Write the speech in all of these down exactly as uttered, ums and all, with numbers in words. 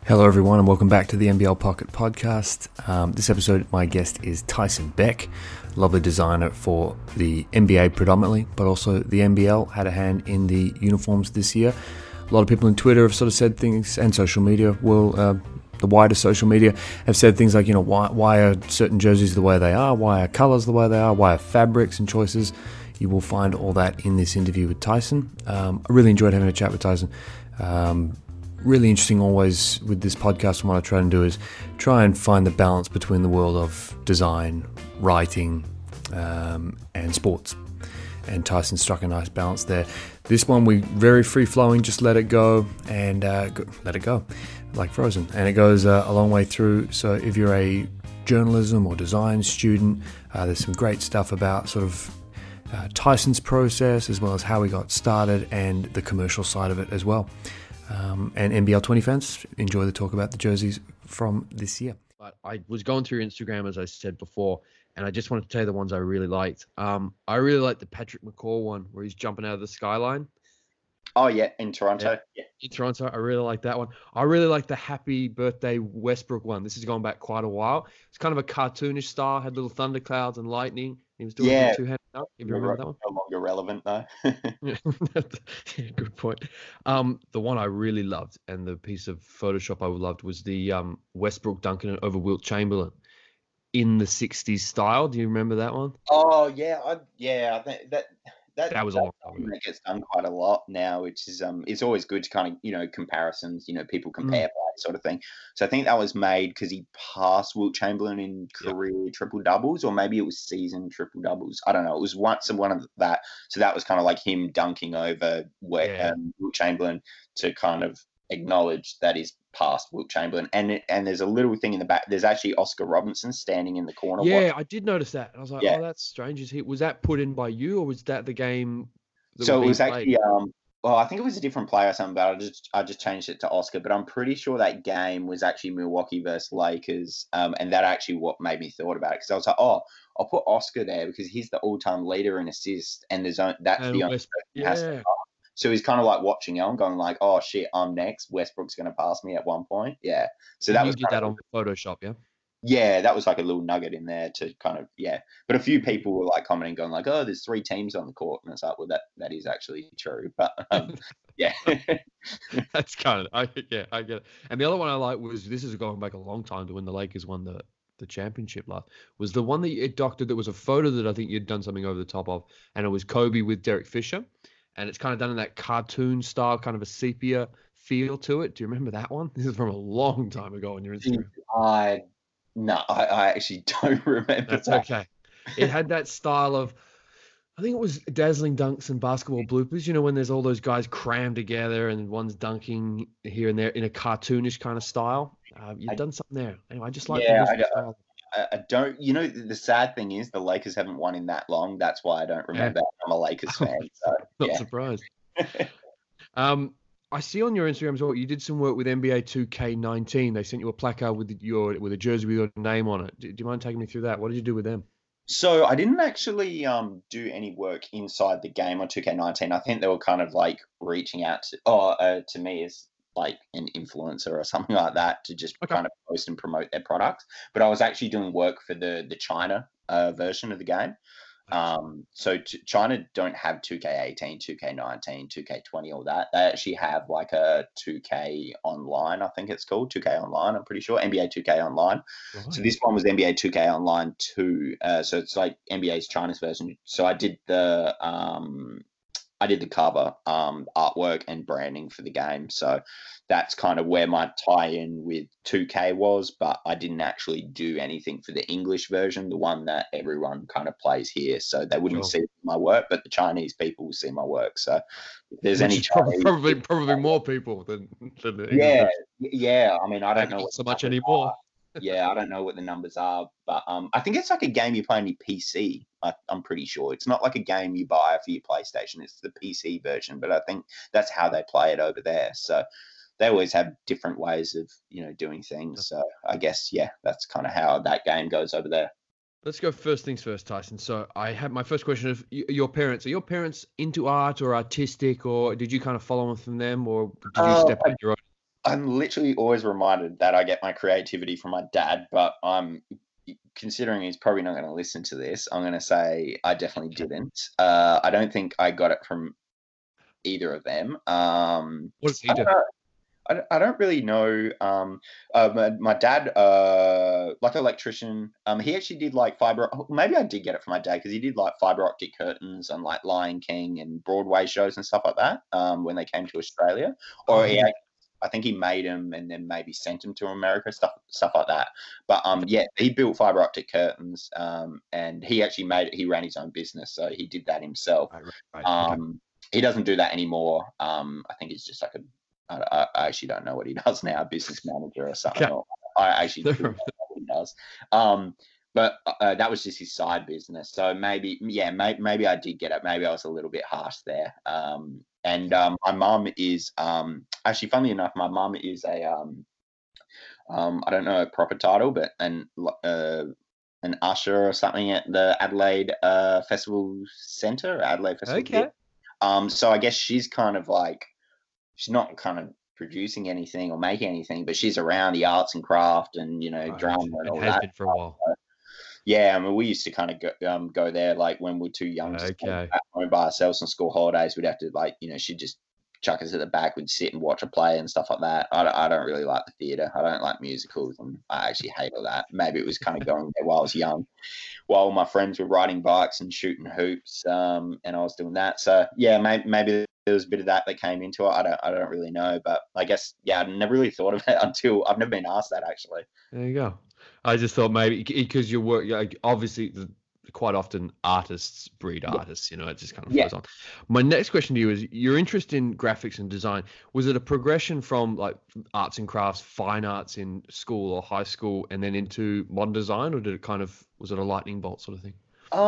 Hello everyone and welcome back to the N B L Pocket Podcast. Um, this episode, my guest is Tyson Beck, lovely designer for the N B A predominantly, but also the N B L, had a hand in the uniforms this year. A lot of people on Twitter have sort of said things, and social media, will uh, the wider social media, have said things like, you know, why, why are certain jerseys the way they are? Why are colours the way they are? Why are fabrics and choices? You will find all that in this interview with Tyson. Um, I really enjoyed having a chat with Tyson. Um, Really interesting always with this podcast, and what I try and do is try and find the balance between the world of design, writing, um, and sports. And Tyson struck a nice balance there. This one, we very free-flowing, just let it go, and uh, go, let it go, like Frozen. And it goes uh, a long way through, so if you're a journalism or design student, uh, there's some great stuff about sort of uh, Tyson's process, as well as how he got started, and the commercial side of it as well. Um, and N B L twenty fans, enjoy the talk about the jerseys from this year. But I was going through Instagram, as I said before, and I just wanted to tell you the ones I really liked. Um, I really liked the Patrick McCaw one where he's jumping out of the skyline. Oh, yeah, in Toronto. Yeah. yeah. In Toronto, I really like that one. I really like the Happy Birthday Westbrook one. This has gone back quite a while. It's kind of a cartoonish style, had little thunderclouds and lightning. He was doing yeah. a two-handed up. If you remember that one? No longer relevant, though. yeah, good point. Um, the one I really loved, and the piece of Photoshop I loved, was the um, Westbrook dunking it over Wilt Chamberlain in the sixties style. Do you remember that one? Oh, yeah. I, yeah, I think that... That, that was a long time ago. That gets done quite a lot now, which is um, it's always good to kind of, you know, comparisons, you know, people compare mm. play sort of thing. So I think that was made because he passed Wilt Chamberlain in career yep. triple doubles, or maybe it was season triple doubles. I don't know. It was once one of that. So that was kind of like him dunking over where, yeah. um, Wilt Chamberlain to kind of acknowledge that he's past Wilt Chamberlain. And it, and there's a little thing in the back. There's actually Oscar Robertson standing in the corner. Yeah, watching. I did notice that. And I was like, yeah. oh, that's strange. Is he, was that put in by you, or was that the game? That so was it was played? actually, um, well, I think it was a different player or something, but I just I just changed it to Oscar. But I'm pretty sure that game was actually Milwaukee versus Lakers. Um, and that actually what made me thought about it, because I was like, oh, I'll put Oscar there because he's the all-time leader in assists, and there's only, that's and the only West, person who yeah. has to pass. So he's kind of like watching on, going like, "Oh shit, I'm next. Westbrook's going to pass me at one point." Yeah. So and that you was did that of, on Photoshop, yeah. Yeah, that was like a little nugget in there to kind of yeah. But a few people were like commenting, going like, "Oh, there's three teams on the court," and it's like, "Well, that that is actually true." But um, yeah, that's kind of I yeah I get it. And the other one I like was, this is going back a long time to when the Lakers won the the championship last, was the one that you doctored. That was a photo that I think you'd done something over the top of, and it was Kobe with Derek Fisher. And it's kind of done in that cartoon style, kind of a sepia feel to it. Do you remember that one? This is from a long time ago on your Instagram. I no, I, I actually don't remember. That's that. okay. It had that style of, I think it was dazzling dunks and basketball bloopers. You know, when there's all those guys crammed together and one's dunking here and there in a cartoonish kind of style. Uh, you've I, done something there. Anyway, I just like yeah, the I don't, I don't, you know, the sad thing is the Lakers haven't won in that long. That's why I don't remember. Yeah. I'm a Lakers fan. So, Not yeah. surprised. um, I see on your Instagram as well, you did some work with N B A two K nineteen. They sent you a placard with your with a jersey with your name on it. Do, do you mind taking me through that? What did you do with them? So I didn't actually um, do any work inside the game on two K nineteen. I think they were kind of like reaching out to, oh, uh, to me as like an influencer or something like that to just okay. kind of post and promote their products. But I was actually doing work for the the China uh, version of the game. Um, so t- China don't have two K eighteen, two K nineteen, two K twenty, all that. They actually have like a two K online, I think it's called two K online. I'm pretty sure N B A two K online. Right. So this one was N B A two K online two. Uh, so it's like N B A's China's version. So I did the um, I did the cover, um, artwork and branding for the game. So that's kind of where my tie-in with two K was, but I didn't actually do anything for the English version, the one that everyone kind of plays here. So they wouldn't sure. see my work, but the Chinese people will see my work. So if there's Which any is Chinese, probably probably more people than, than the English yeah, version. yeah. I mean, I don't know Not what so much anymore. yeah, I don't know what the numbers are, but um, I think it's like a game you play on your P C. I, I'm pretty sure it's not like a game you buy for your PlayStation. It's the P C version, but I think that's how they play it over there. So they always have different ways of, you know, doing things. So I guess, yeah, that's kind of how that game goes over there. Let's go first things first, Tyson. So I have my first question of your parents. Are your parents into art or artistic, or did you kind of follow on from them, or did you uh, step out your own? I'm literally always reminded that I get my creativity from my dad, but I'm considering he's probably not going to listen to this. I'm going to say I definitely didn't. Uh, I don't think I got it from either of them. Um, What does he I do? don't know. I don't, I don't really know. Um, uh, my, my dad, uh, like an electrician, um, he actually did like fiber. Maybe I did get it from my dad because he did like fiber optic curtains and like Lion King and Broadway shows and stuff like that. Um, when they came to Australia, or Oh, he, yeah. I think he made them and then maybe sent them to America, stuff stuff like that. But um, Okay. yeah, he built fiber optic curtains. Um, and he actually made it. He ran his own business, so he did that himself. Right, right, right. Okay. Um, he doesn't do that anymore. Um, I think he's just like a I, I actually don't know what he does now, business manager or something. Okay. Or I actually don't know what he does. Um, but uh, that was just his side business. So maybe, yeah, maybe, maybe I did get it. Maybe I was a little bit harsh there. Um, and um, my mum is um, actually, funnily enough, my mum is a um, um, I don't know a proper title, but an uh, an usher or something at the Adelaide uh, Festival Centre, Adelaide Festival. Okay. Um, so I guess she's kind of like. She's not kind of producing anything or making anything, but she's around the arts and craft and, you know, Right. drama and And all has that. been for a while. Yeah, I mean, we used to kind of go, um, go there like when we were too young to stay Okay. at home by ourselves on school holidays. We'd have to like, you know, she'd just chuck us at the back. We'd sit and watch a play and stuff like that. I don't, I don't really like the theatre. I don't like musicals, and I actually hate all that. Maybe it was kind of going there while I was young, while my friends were riding bikes and shooting hoops, um, and I was doing that. So yeah, maybe, maybe there was a bit of that that came into it. I don't, I don't really know, but I guess yeah, I never really thought of it until I've never been asked that actually. There you go. I just thought maybe because your work, like, obviously, the, quite often artists breed Yeah. artists. You know, it just kind of Yeah. flows on. My next question to you is: your interest in graphics and design, was it a progression from like arts and crafts, fine arts in school or high school, and then into modern design, or did it kind of was it a lightning bolt sort of thing?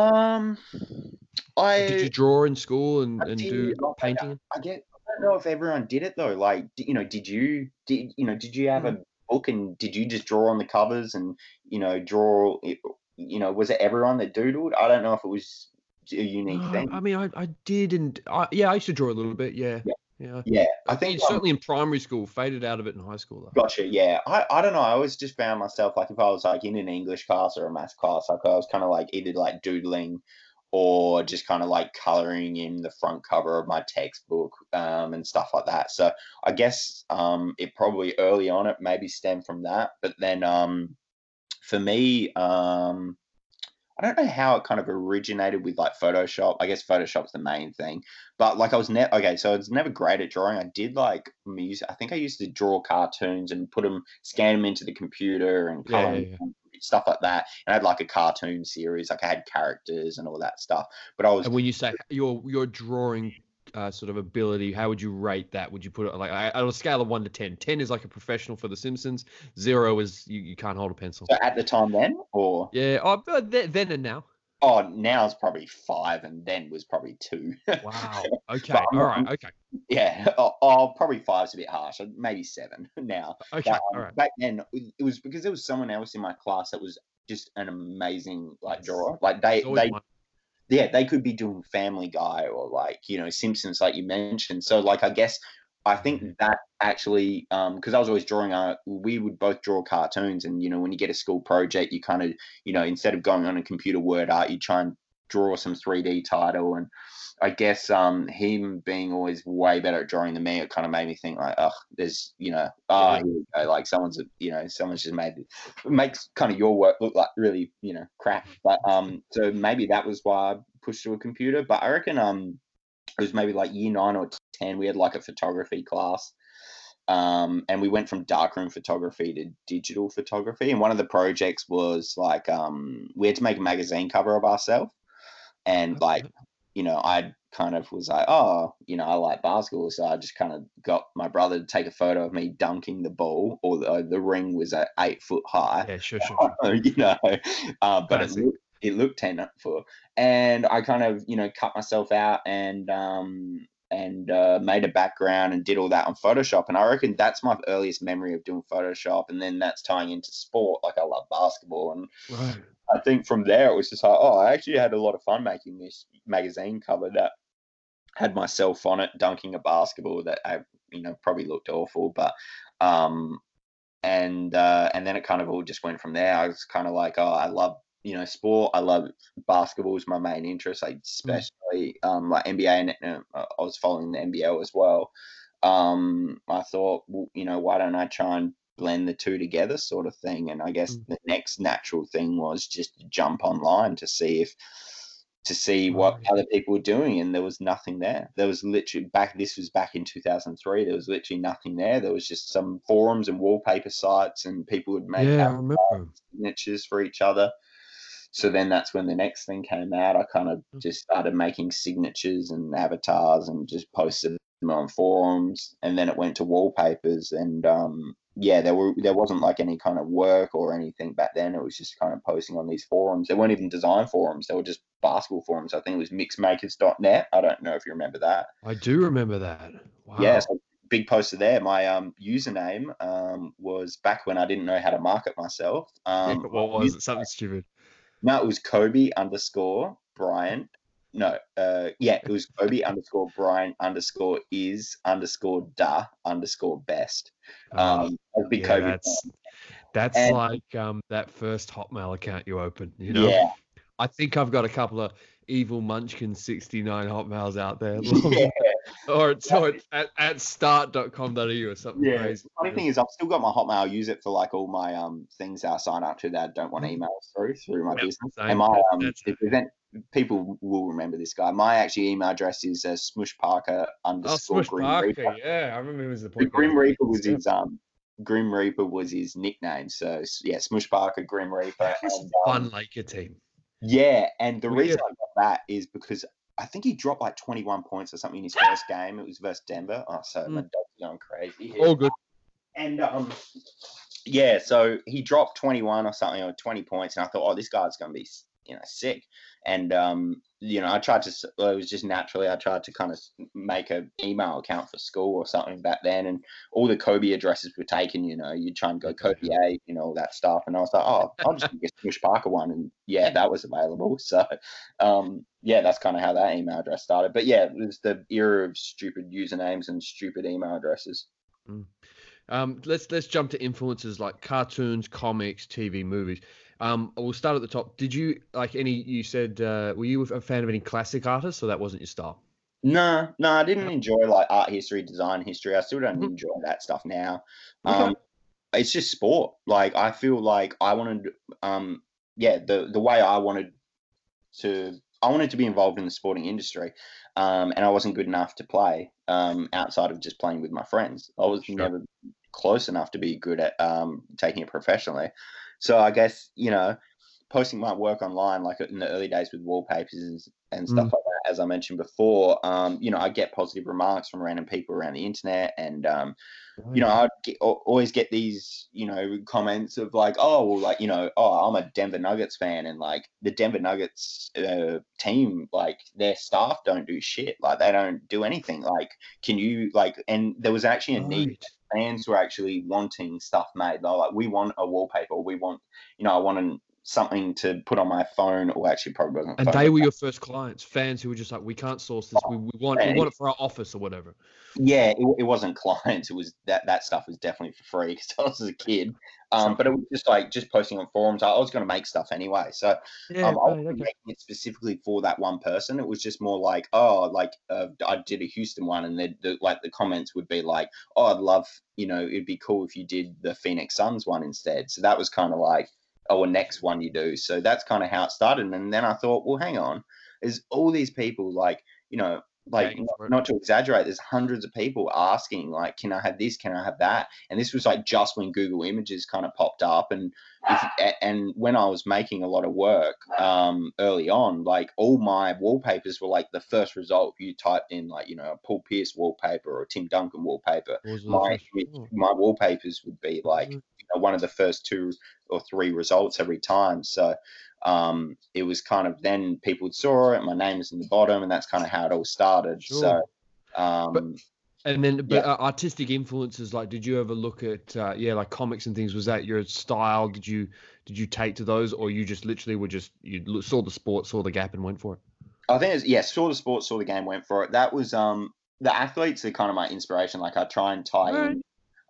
Um, I Or did you draw in school and, I and did. do like, painting? I get. I don't know if everyone did it though. Like, d- you know, did you did you know did you have a book and did you just draw on the covers and you know draw it? You know, was it everyone that doodled? I don't know if it was a unique No, thing. I mean, I, I did, and I, yeah, I used to draw a little bit. Yeah, Yeah, yeah. yeah. I I think think um, certainly in primary school, faded out of it in high school though. Gotcha. Yeah. I, I don't know. I always just found myself like if I was like in an English class or a math class, like I was kind of like either like doodling or just kind of like coloring in the front cover of my textbook um, and stuff like that. So I guess um, it probably early on it maybe stemmed from that. But then um, for me, um, I don't know how it kind of originated with like Photoshop. I guess Photoshop's the main thing, but like I was never okay. So I was never great at drawing. I did like music. I think I used to draw cartoons and put them, scan them into the computer and Yeah, color yeah, 'em, yeah. stuff like that. And I had like a cartoon series. Like I had characters and all that stuff. But I was And when you say your your drawing uh, sort of ability, how would you rate that? Would you put it like I- on a scale of one to ten? Ten is like a professional for The Simpsons. Zero is you, you can't hold a pencil. so at the time then, or Yeah. Oh, but then, then and now. oh, now it's probably five, and then was probably two. Wow. But Okay. I'm All not, right. Okay. yeah, oh, oh, probably five's a bit harsh. Maybe seven now. Okay. But All um, right. back then, it was because there was someone else in my class that was just an amazing like Yes. drawer. Like they, There's always they, one. yeah, they could be doing Family Guy or like you know Simpsons, like you mentioned. So like I guess I think Yeah. that actually um because I was always drawing. Uh, we would both draw cartoons, and you know when you get a school project, you kind of you know instead of going on a computer word art, you try and draw some three D title and I guess um him being always way better at drawing than me, it kind of made me think like, oh, there's you know, ah, Yeah. here we go. Like someone's you know, someone's just made it makes kind of your work look like really you know crap. But um, so maybe that was why I pushed to a computer. But I reckon um, it was maybe like year nine or ten. We had like a photography class. Um, and we went from darkroom photography to digital photography. And one of the projects was like um, we had to make a magazine cover of ourselves. And like, Okay. you know, I kind of was like, oh, you know, I like basketball, so I just kind of got my brother to take a photo of me dunking the ball, although the ring was at eight foot high, Yeah. Sure. Sure. Sure. you know, uh, but it Classic. looked it looked ten foot, and I kind of you know cut myself out and um and uh, made a background and did all that on Photoshop, and I reckon that's my earliest memory of doing Photoshop, and then that's tying into sport, like I love basketball and. Right. I think from there it was just like, oh, I actually had a lot of fun making this magazine cover that had myself on it dunking a basketball that I, you know, probably looked awful, but Um, and uh, and then it kind of all just went from there. I was kind of like, oh, I love, you know, sport. I love basketball is my main interest, like especially mm. um, like N B A, and uh, I was following the N B L as well. Um, I thought, well, you know, why don't I try and blend the two together, sort of thing. And I guess mm. the next natural thing was just to jump online to see if to see what right. other people were doing, and there was nothing there. There was literally back. This was back in two thousand three. There was literally nothing there. There was just some forums and wallpaper sites, and people would make yeah, I remember. signatures for each other. So then that's when the next thing came out. I kind of just started making signatures and avatars and just posted them on forums, and then it went to wallpapers. And um, yeah, there were there wasn't like any kind of work or anything back then. It was just kind of posting on these forums. They weren't even design forums. They were just basketball forums. I think it was mixmakers dot net. I don't know if you remember that. I do remember that. Wow. Yeah, so big poster there. My um, username um, was back when I didn't know how to market myself. Um, yeah, what was it? Something stupid. No, it was Kobe underscore Bryant. No, uh, yeah, it was Kobe underscore Bryant underscore is underscore da underscore best. Um, uh, big yeah, Kobe. That's, that's and, like um, that first Hotmail account you opened, you know? Yeah. I think I've got a couple of Evil Munchkin sixty-nine Hotmails out there. Yeah. or it's, or it's at, at start dot com dot a u or something yeah. crazy. The funny thing is, I've still got my Hotmail. I use it for like all my um things that I sign up to that I don't want emails through through my yep, business. Same. And my um, event, people will remember this guy. My actually email address is uh, Smush Parker underscore oh, Smush Grim Parker, Reaper. Yeah, I remember he was the point. Grim Reaper was his um Grim Reaper was his nickname. So yeah, Smush Parker, Grim Reaper. That's and, a fun um, Laker team. Yeah, and the Weird. reason I got that is because I think he dropped like twenty-one points or something in his first game. It was versus Denver. Oh, so mm. my dog's going crazy. All good. And um, yeah, so he dropped twenty-one or something, or twenty points, and I thought, oh, this guy's going to be, you know, sick. And um, you know, I tried to. Well, it was just naturally, I tried to kind of make an email account for school or something back then, and all the Kobe addresses were taken. You know, you'd try and go Kobe eight, you know, all that stuff, and I was like, oh, I'll just get Smush Parker one, and yeah, that was available. So, um, yeah, that's kind of how that email address started. But yeah, it was the era of stupid usernames and stupid email addresses. Mm. Um, let's let's jump to influences like cartoons, comics, T V, movies. Um, we'll start at the top. Did you like any? You said uh, were you a fan of any classic artists, or that wasn't your style? No, no, I didn't enjoy like art history, design history. I still don't mm-hmm. enjoy that stuff now. Um, okay. It's just sport. Like I feel like I wanted, um, yeah, the the way I wanted to, I wanted to be involved in the sporting industry, um, and I wasn't good enough to play um, outside of just playing with my friends. I was sure. never close enough to be good at um, taking it professionally. So I guess, you know, posting my work online, like in the early days with wallpapers and, and stuff mm. like that, as I mentioned before, um, you know, I get positive remarks from random people around the internet. And, um, oh, you know, I'd get, always get these, you know, comments of like, oh, well, like, you know, oh, I'm a Denver Nuggets fan. And like the Denver Nuggets uh, team, like their staff don't do shit. Like they don't do anything. Like, can you like, and there was actually a right. need. Fans were actually wanting stuff made. They're like, we want a wallpaper. We want, you know, I want something to put on my phone, or actually probably wasn't. And they were your first clients, fans who were just like, we can't source this. We, we want, we want it for our office or whatever. Yeah, it, it wasn't clients. It was that that stuff was definitely for free because I was a kid. Um, but it was just like just posting on forums. I was going to make stuff anyway, so yeah, um, I wasn't okay. making it specifically for that one person. It was just more like, oh, like uh, I did a Houston one, and the, the like the comments would be like, oh, I'd love, you know, it'd be cool if you did the Phoenix Suns one instead. So that was kind of like, oh, a next one you do. So that's kind of how it started. And then I thought, well, hang on, there's all these people like, you know. Like, not, not to exaggerate, there's hundreds of people asking, like, can I have this? Can I have that? And this was like just when Google Images kind of popped up. And if, and when I was making a lot of work um, early on, like all my wallpapers were like the first result. If you typed in like, you know, a Paul Pierce wallpaper or a Tim Duncan wallpaper, my, my wallpapers would be like, you know, one of the first two or three results every time. So um it was kind of, then people saw it, my name is in the bottom, and that's kind of how it all started. Sure. So um but, and then but yeah. uh, artistic influences, like did you ever look at uh yeah like comics and things? Was that your style? Did you did you take to those, or you just literally were just you saw the sport, saw the gap and went for it? I think it's yeah saw the sport, saw the game, went for it. That was um the athletes are kind of my inspiration. Like I try and tie right. in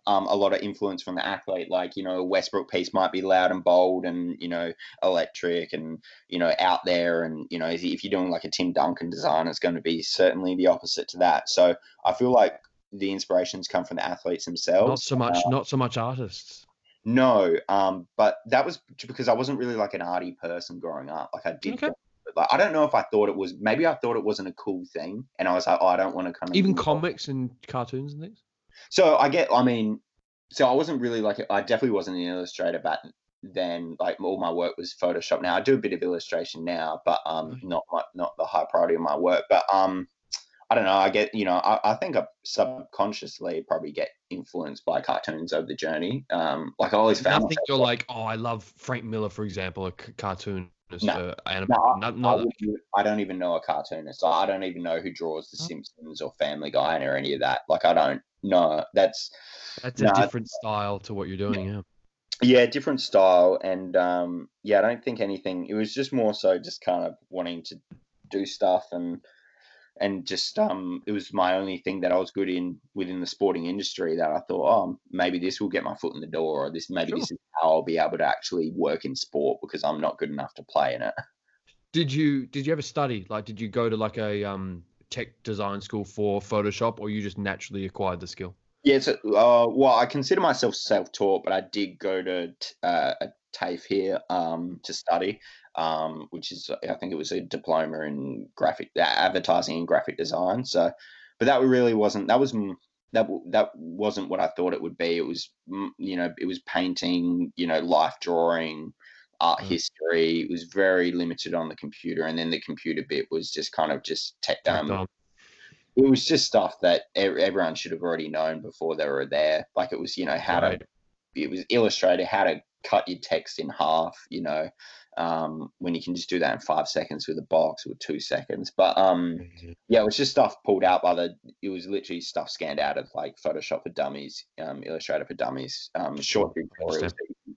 um, a lot of influence from the athlete. Like, you know, a Westbrook piece might be loud and bold and, you know, electric and, you know, out there. And, you know, if you're doing like a Tim Duncan design, it's going to be certainly the opposite to that. So I feel like the inspirations come from the athletes themselves. Not so much, uh, not so much artists. No, um, but that was because I wasn't really like an arty person growing up. Like I did, Okay. like I don't know if I thought it was. Maybe I thought it wasn't a cool thing, and I was like, oh, I don't want to kind of even comics and cartoons and things. So I get. I mean, so I wasn't really like. I definitely wasn't an illustrator back then. Like all my work was Photoshop. Now I do a bit of illustration now, but um, Right. not my, not the high priority of my work. But um. I don't know. I get, you know, I, I think I subconsciously probably get influenced by cartoons over the journey. Um, like I always found. I think you're like, oh, I love Frank Miller, for example, a c- cartoonist. No, uh, anim- no, I, not, not I, wouldn't- I don't even know a cartoonist. I don't even know who draws The Simpsons or Family Guy or any of that. Like I don't know. That's that's a no, different style to what you're doing. Yeah. yeah, different style, and um, yeah, I don't think anything. It was just more so just kind of wanting to do stuff and. And just um, it was my only thing that I was good in within the sporting industry that I thought, oh, maybe this will get my foot in the door, or this maybe Sure. this is how I'll be able to actually work in sport because I'm not good enough to play in it. Did you did you ever study? Like, did you go to like a um tech design school for Photoshop, or you just naturally acquired the skill? Yeah, so, uh, well, I consider myself self-taught, but I did go to uh, a TAFE here um, to study, um, which is, I think it was a diploma in graphic uh, advertising and graphic design. So, but that really wasn't, that was, that, that wasn't what I thought it would be. It was, you know, it was painting, you know, life drawing, art Mm. history. It was very limited on the computer. And then the computer bit was just kind of just tech, um, Like, um, it was just stuff that everyone should have already known before they were there. Like it was, you know, how right. to, it was Illustrator, how to cut your text in half, you know, um, when you can just do that in five seconds with a box or two seconds. But um, yeah, it was just stuff pulled out by the, it was literally stuff scanned out of like Photoshop for Dummies, um, Illustrator for Dummies, um, short tutorials.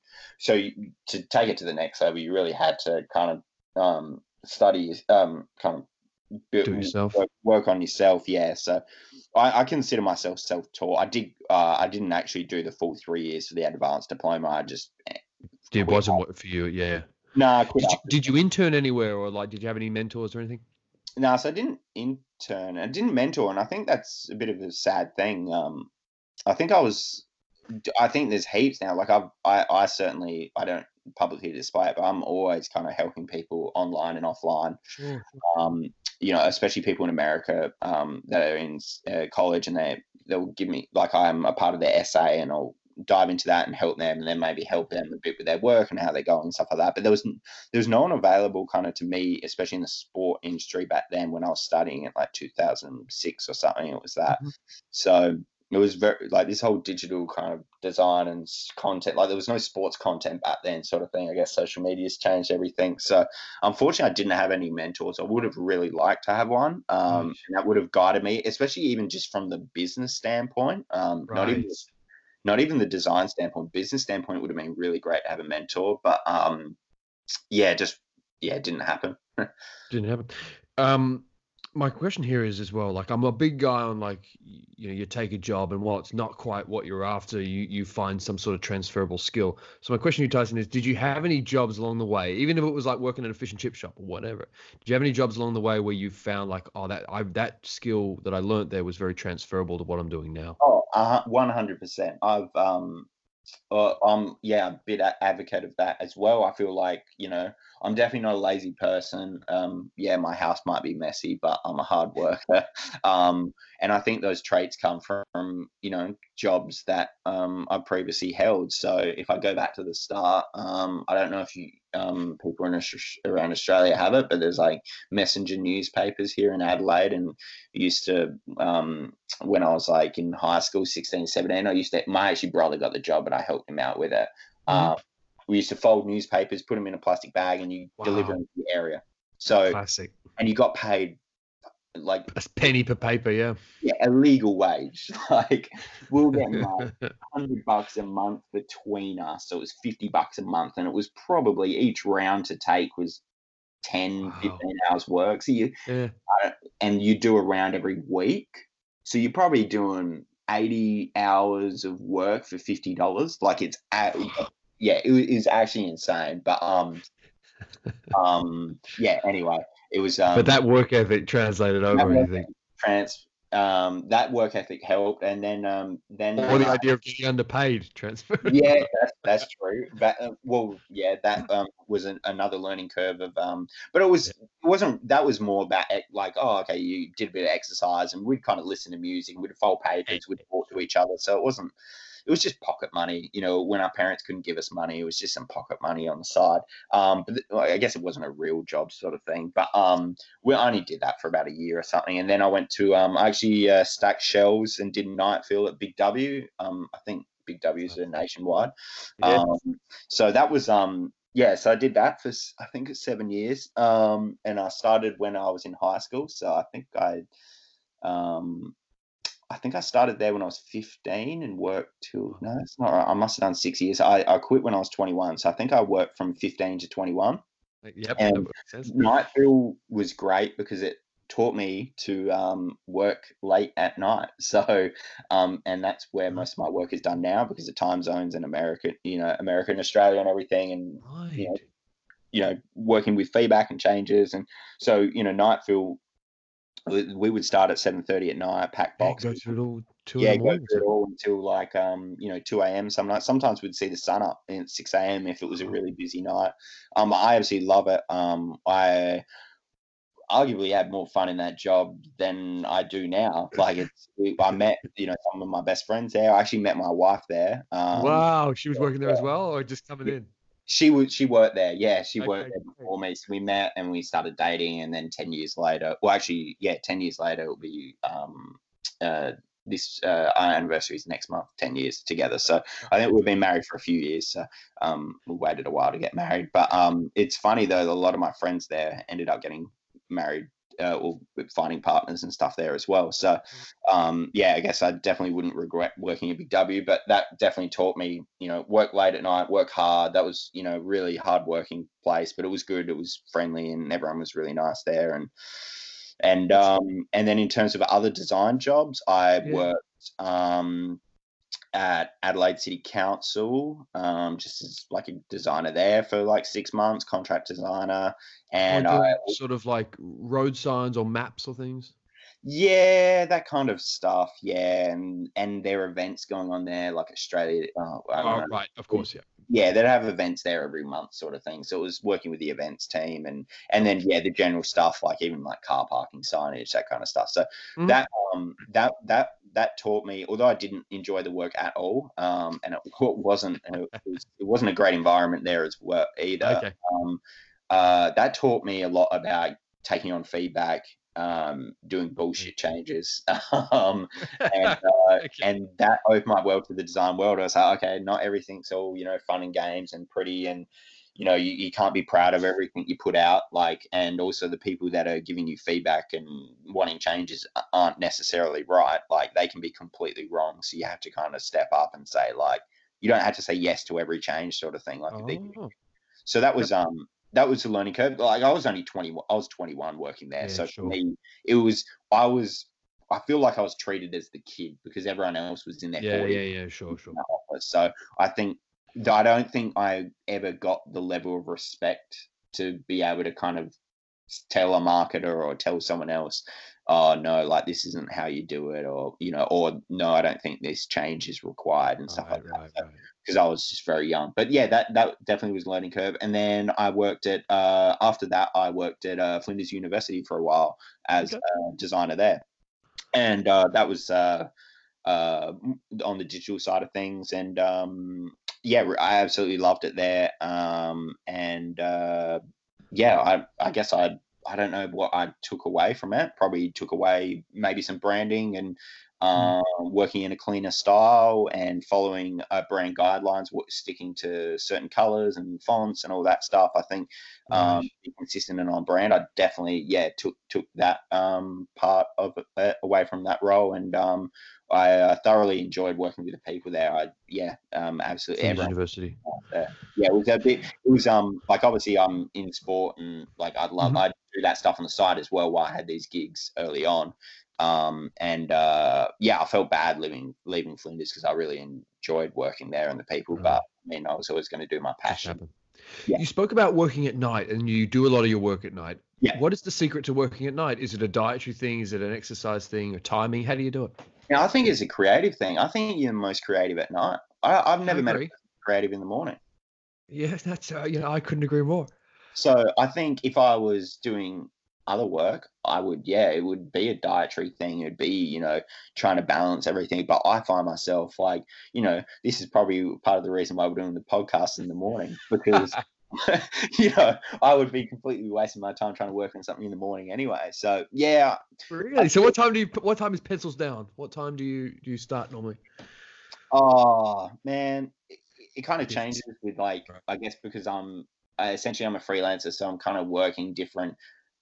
So you, to take it to the next level, you really had to kind of um, study, um, kind of, Do yourself. Work, work on yourself, yeah. So I, I consider myself self-taught. I did. Uh, I didn't actually do the full three years for the advanced diploma. I just. It wasn't what for you, yeah. No, nah, I quit. Did you, did you intern anywhere, or like, did you have any mentors or anything? No, nah, so I didn't intern. I didn't mentor, and I think that's a bit of a sad thing. Um, I think I was. I think there's heaps now. Like I've, I, I certainly, I don't publicly display it, but I'm always kind of helping people online and offline. Sure. Um, you know, especially people in America um, that are in uh, college, and they they'll give me, like, I'm a part of their essay, and I'll dive into that and help them, and then maybe help them a bit with their work and how they're going and stuff like that. But there was there was no one available kind of to me, especially in the sport industry back then when I was studying at like two thousand six or something. It was that. Mm-hmm. So it was very like this whole digital kind of design and content. Like there was no sports content back then, sort of thing. I guess social media's changed everything. So unfortunately, I didn't have any mentors. I would have really liked to have one, um, Right. and that would have guided me, especially even just from the business standpoint. Um, Right. Not even not even the design standpoint. Business standpoint would have been really great to have a mentor. But um, yeah, just yeah, it didn't happen. Didn't happen. Um, my question here is as well, like I'm a big guy on like, you know, you take a job and while it's not quite what you're after, you you find some sort of transferable skill. So my question to you, Tyson, is did you have any jobs along the way, even if it was like working at a fish and chip shop or whatever, did you have any jobs along the way where you found like, oh, that I that skill that I learned there was very transferable to what I'm doing now? Oh, uh, one hundred percent. I've um Uh, I'm yeah a bit advocate of that as well. I feel like, you know, I'm definitely not a lazy person. Um, yeah, my house might be messy, but I'm a hard worker. um, and I think those traits come from, you know, jobs that um, I previously held. So if I go back to the start, um, I don't know if you um, people in around Australia have it, but there's like Messenger newspapers here in Adelaide, and used to um, when I was like in high school, sixteen, seventeen, I used to, my actually brother got the job, but I helped him out with it. Mm-hmm. Um, we used to fold newspapers, put them in a plastic bag, and you wow. deliver them to the area. So, classic. And you got paid like a penny per paper, yeah. Yeah, a legal wage. Like we'll get like a hundred bucks a month between us. So it was fifty bucks a month, and it was probably each round to take was ten, wow. fifteen hours work. So you, yeah. uh, and you do a round every week. So you're probably doing eighty hours of work for fifty dollars. Like it's, at, yeah, it is actually insane. But um, um, yeah. Anyway, it was. Um, but that work ethic translated over, you think? Trans. Um, that work ethic helped, and then um, then or the I, idea of getting underpaid transferred. Yeah, that's, that's true. But uh, well, yeah, that um, was an, another learning curve of um, but it was it wasn't that was more about like, oh, okay, you did a bit of exercise, and we'd kind of listen to music, we'd fold papers, we'd talk to each other, so it wasn't. It was just pocket money, you know, when our parents couldn't give us money, it was just some pocket money on the side. Um, but well, I guess it wasn't a real job sort of thing. But um, we only did that for about a year or something. And then I went to, um, I actually uh, stacked shelves and did night fill at Big W. Um, I think Big W's are nationwide. Yeah. Um, so that was, um, yeah, so I did that for, I think it's seven years. Um, and I started when I was in high school. So I think I, um, I think I started there when I was fifteen and worked till, no, that's not right. I must have done six years. I, I quit when I was twenty-one. So I think I worked from fifteen to twenty-one. Yep. And night fill was great because it taught me to um, work late at night. So, um, and that's where most of my work is done now because of time zones in America, you know, America and Australia and everything. And, right. you know, you know, working with feedback and changes. And so, you know, night fill, we would start at seven thirty at night, pack boxes. Yeah, go through it all two yeah, in the morning. go through it all until like um, you know, two a.m. Some nights. Sometimes we'd see the sun up at six a.m. if it was a really busy night. Um, I absolutely love it. Um, I arguably had more fun in that job than I do now. Like it's, I met, you know, some of my best friends there. I actually met my wife there. Um, wow, she was working there as well, or just coming in? She would. She worked there. Yeah, she okay, worked there before me. So we met and we started dating, and then ten years later, well, actually, yeah, ten years later, it'll be um, uh, this uh, our anniversary is next month. Ten years together. So I think we've been married for a few years. So um, we waited a while to get married. But um, it's funny though. A lot of my friends there ended up getting married. Uh, or finding partners and stuff there as well. So, um, yeah, I guess I definitely wouldn't regret working at Big W, but that definitely taught me, you know, work late at night, work hard. That was, you know, really hard working place, but it was good. It was friendly and everyone was really nice there. And, and, um, and then in terms of other design jobs, I yeah. worked, um, at Adelaide City Council, um, just as like a designer there for like six months, contract designer. And oh, I sort of like road signs or maps or things. Yeah, that kind of stuff. Yeah, and and there are events going on there, like Australia. Oh, I don't oh know. right, of course, yeah. Yeah, they'd have events there every month, sort of thing. So it was working with the events team, and and then yeah, the general stuff, like even like car parking signage, that kind of stuff. So mm-hmm. that um that that that taught me, although I didn't enjoy the work at all, um, and it wasn't it, was, it wasn't a great environment there as well either. Okay. Um, uh, that taught me a lot about taking on feedback. Um, doing bullshit changes, um, and uh, okay. and that opened my world to the design world. I was like, okay, not everything's all, you know, fun and games and pretty, and you know, you, you can't be proud of everything you put out. Like, and also the people that are giving you feedback and wanting changes aren't necessarily right. Like, they can be completely wrong. So you have to kind of step up and say, like, you don't have to say yes to every change, sort of thing. Like, oh. they, so that was um. That was a learning curve. Like I was only twenty. I was twenty-one working there. Yeah, so sure. for me, it was. I was. I feel like I was treated as the kid because everyone else was in their yeah, forties. yeah, yeah, sure, sure. So I think I don't think I ever got the level of respect to be able to kind of tell a marketer or tell someone else, oh no, like this isn't how you do it, or you know, or no, I don't think this change is required and stuff right, like that. Right, so, right. Because I was just very young. But yeah, that that definitely was a learning curve. And then I worked at uh, after that I worked at uh, Flinders University for a while as okay. a designer there, and uh, that was uh, uh, on the digital side of things. And um, yeah, I absolutely loved it there. Um, and uh, yeah, I I guess I I don't know what I took away from it. Probably took away maybe some branding and. Um, working in a cleaner style and following uh, brand guidelines, sticking to certain colors and fonts and all that stuff. I think um, nice. Being consistent and on brand. I definitely, yeah, took took that um, part of it away from that role, and um, I uh, thoroughly enjoyed working with the people there. I yeah, um, absolutely. Everyone, university. Uh, yeah, it was a bit. It was um like obviously I'm in sport and like I'd love mm-hmm. I'd do that stuff on the side as well while I had these gigs early on. Um, and uh, yeah, I felt bad leaving leaving Flinders because I really enjoyed working there and the people. Right. But I mean, I was always going to do my Just passion. happened. Yeah. You spoke about working at night, and you do a lot of your work at night. Yeah. What is the secret to working at night? Is it a dietary thing? Is it an exercise thing? Or timing? How do you do it? Now, I think it's a creative thing. I think you're most creative at night. I, I've never met a agree. person creative in the morning. Yeah, that's uh, you know, I couldn't agree more. So I think if I was doing other work, I would, yeah, it would be a dietary thing. It'd be, you know, trying to balance everything. But I find myself like, you know, this is probably part of the reason why we're doing the podcast in the morning because, you know, I would be completely wasting my time trying to work on something in the morning anyway. So yeah. Really? So what time do you? What time is pencils down? What time do you do you start normally? Oh man, it, it kind of Yes. changes with like, I guess because I'm I, essentially I'm a freelancer, so I'm kind of working different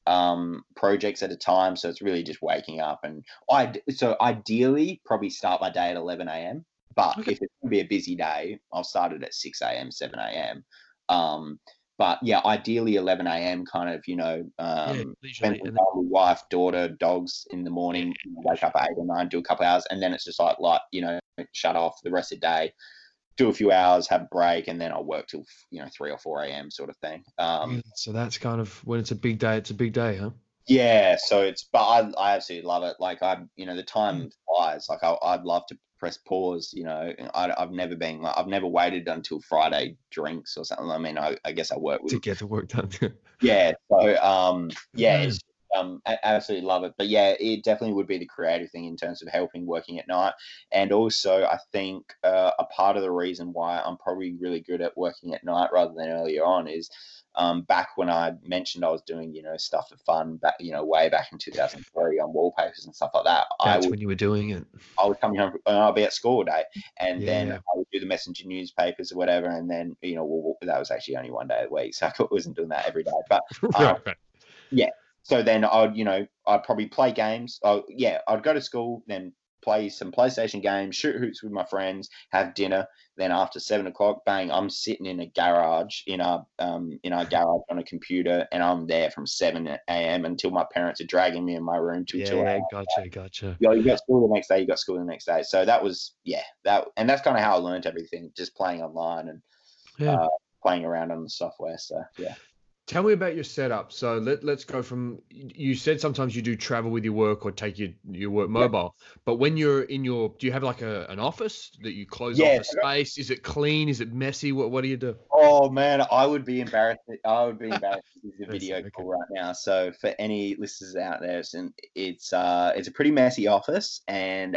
um projects at a time. So it's really just waking up and I so ideally probably start my day at eleven a.m. But Okay. if it's gonna be a busy day, I'll start it at six a.m., seven a.m. Um, but yeah, ideally eleven a.m. kind of, you know, Yeah, um, spend leisurely, some and time with wife, daughter, dogs in the morning, you know, wake up at eight or nine, do a couple hours, and then it's just like, like, you know, shut off the rest of the day, do a few hours, have a break, and then I'll work till, you know, three or four a.m. sort of thing. Um, really? So that's kind of when it's a big day. It's a big day, huh? yeah, so it's, but I, I absolutely love it. Like I, you know, the time Mm. flies. Like I, I'd love to press pause. You know, I, I've never been, like, I've never waited until Friday drinks or something. I mean, I, I guess I work with, To get the work done. yeah. So, um, yeah, Mm. it's, um, I absolutely love it. But yeah, it definitely would be the creative thing in terms of helping working at night. And also, I think uh, a part of the reason why I'm probably really good at working at night rather than earlier on is um, back when I mentioned I was doing, you know, stuff for fun back, you know, way back in two thousand three on wallpapers and stuff like that. I That's would, when you were doing it. I would come home and I'd be at school all day, and then Yeah. I would do the messenger newspapers or whatever, and then you know, well, that was actually only one day a week, so I wasn't doing that every day. But um, Right. yeah, so then I'd, you know, I'd probably play games. Oh, yeah, I'd go to school, then play some PlayStation games, shoot hoops with my friends, have dinner. Then after seven o'clock, bang, I'm sitting in a garage in our um in our garage on a computer, and I'm there from seven a.m. until my parents are dragging me in my room till two Yeah, a.m. gotcha, gotcha. You know, you got school the next day, you got school the next day. So that was, yeah, that, and that's kind of how I learned everything, just playing online and Yeah. uh, playing around on the software. So yeah. Tell me about your setup. So let, let's go from, you said sometimes you do travel with your work or take your, your work mobile, but when you're in your, do you have like a, an office that you close Yeah, off a space? Is it clean? Is it messy? What, what do you do? Oh man, I would be embarrassed. I would be embarrassed to do the That's- video okay. call right now. So for any listeners out there, it's an, it's uh it's a pretty messy office, and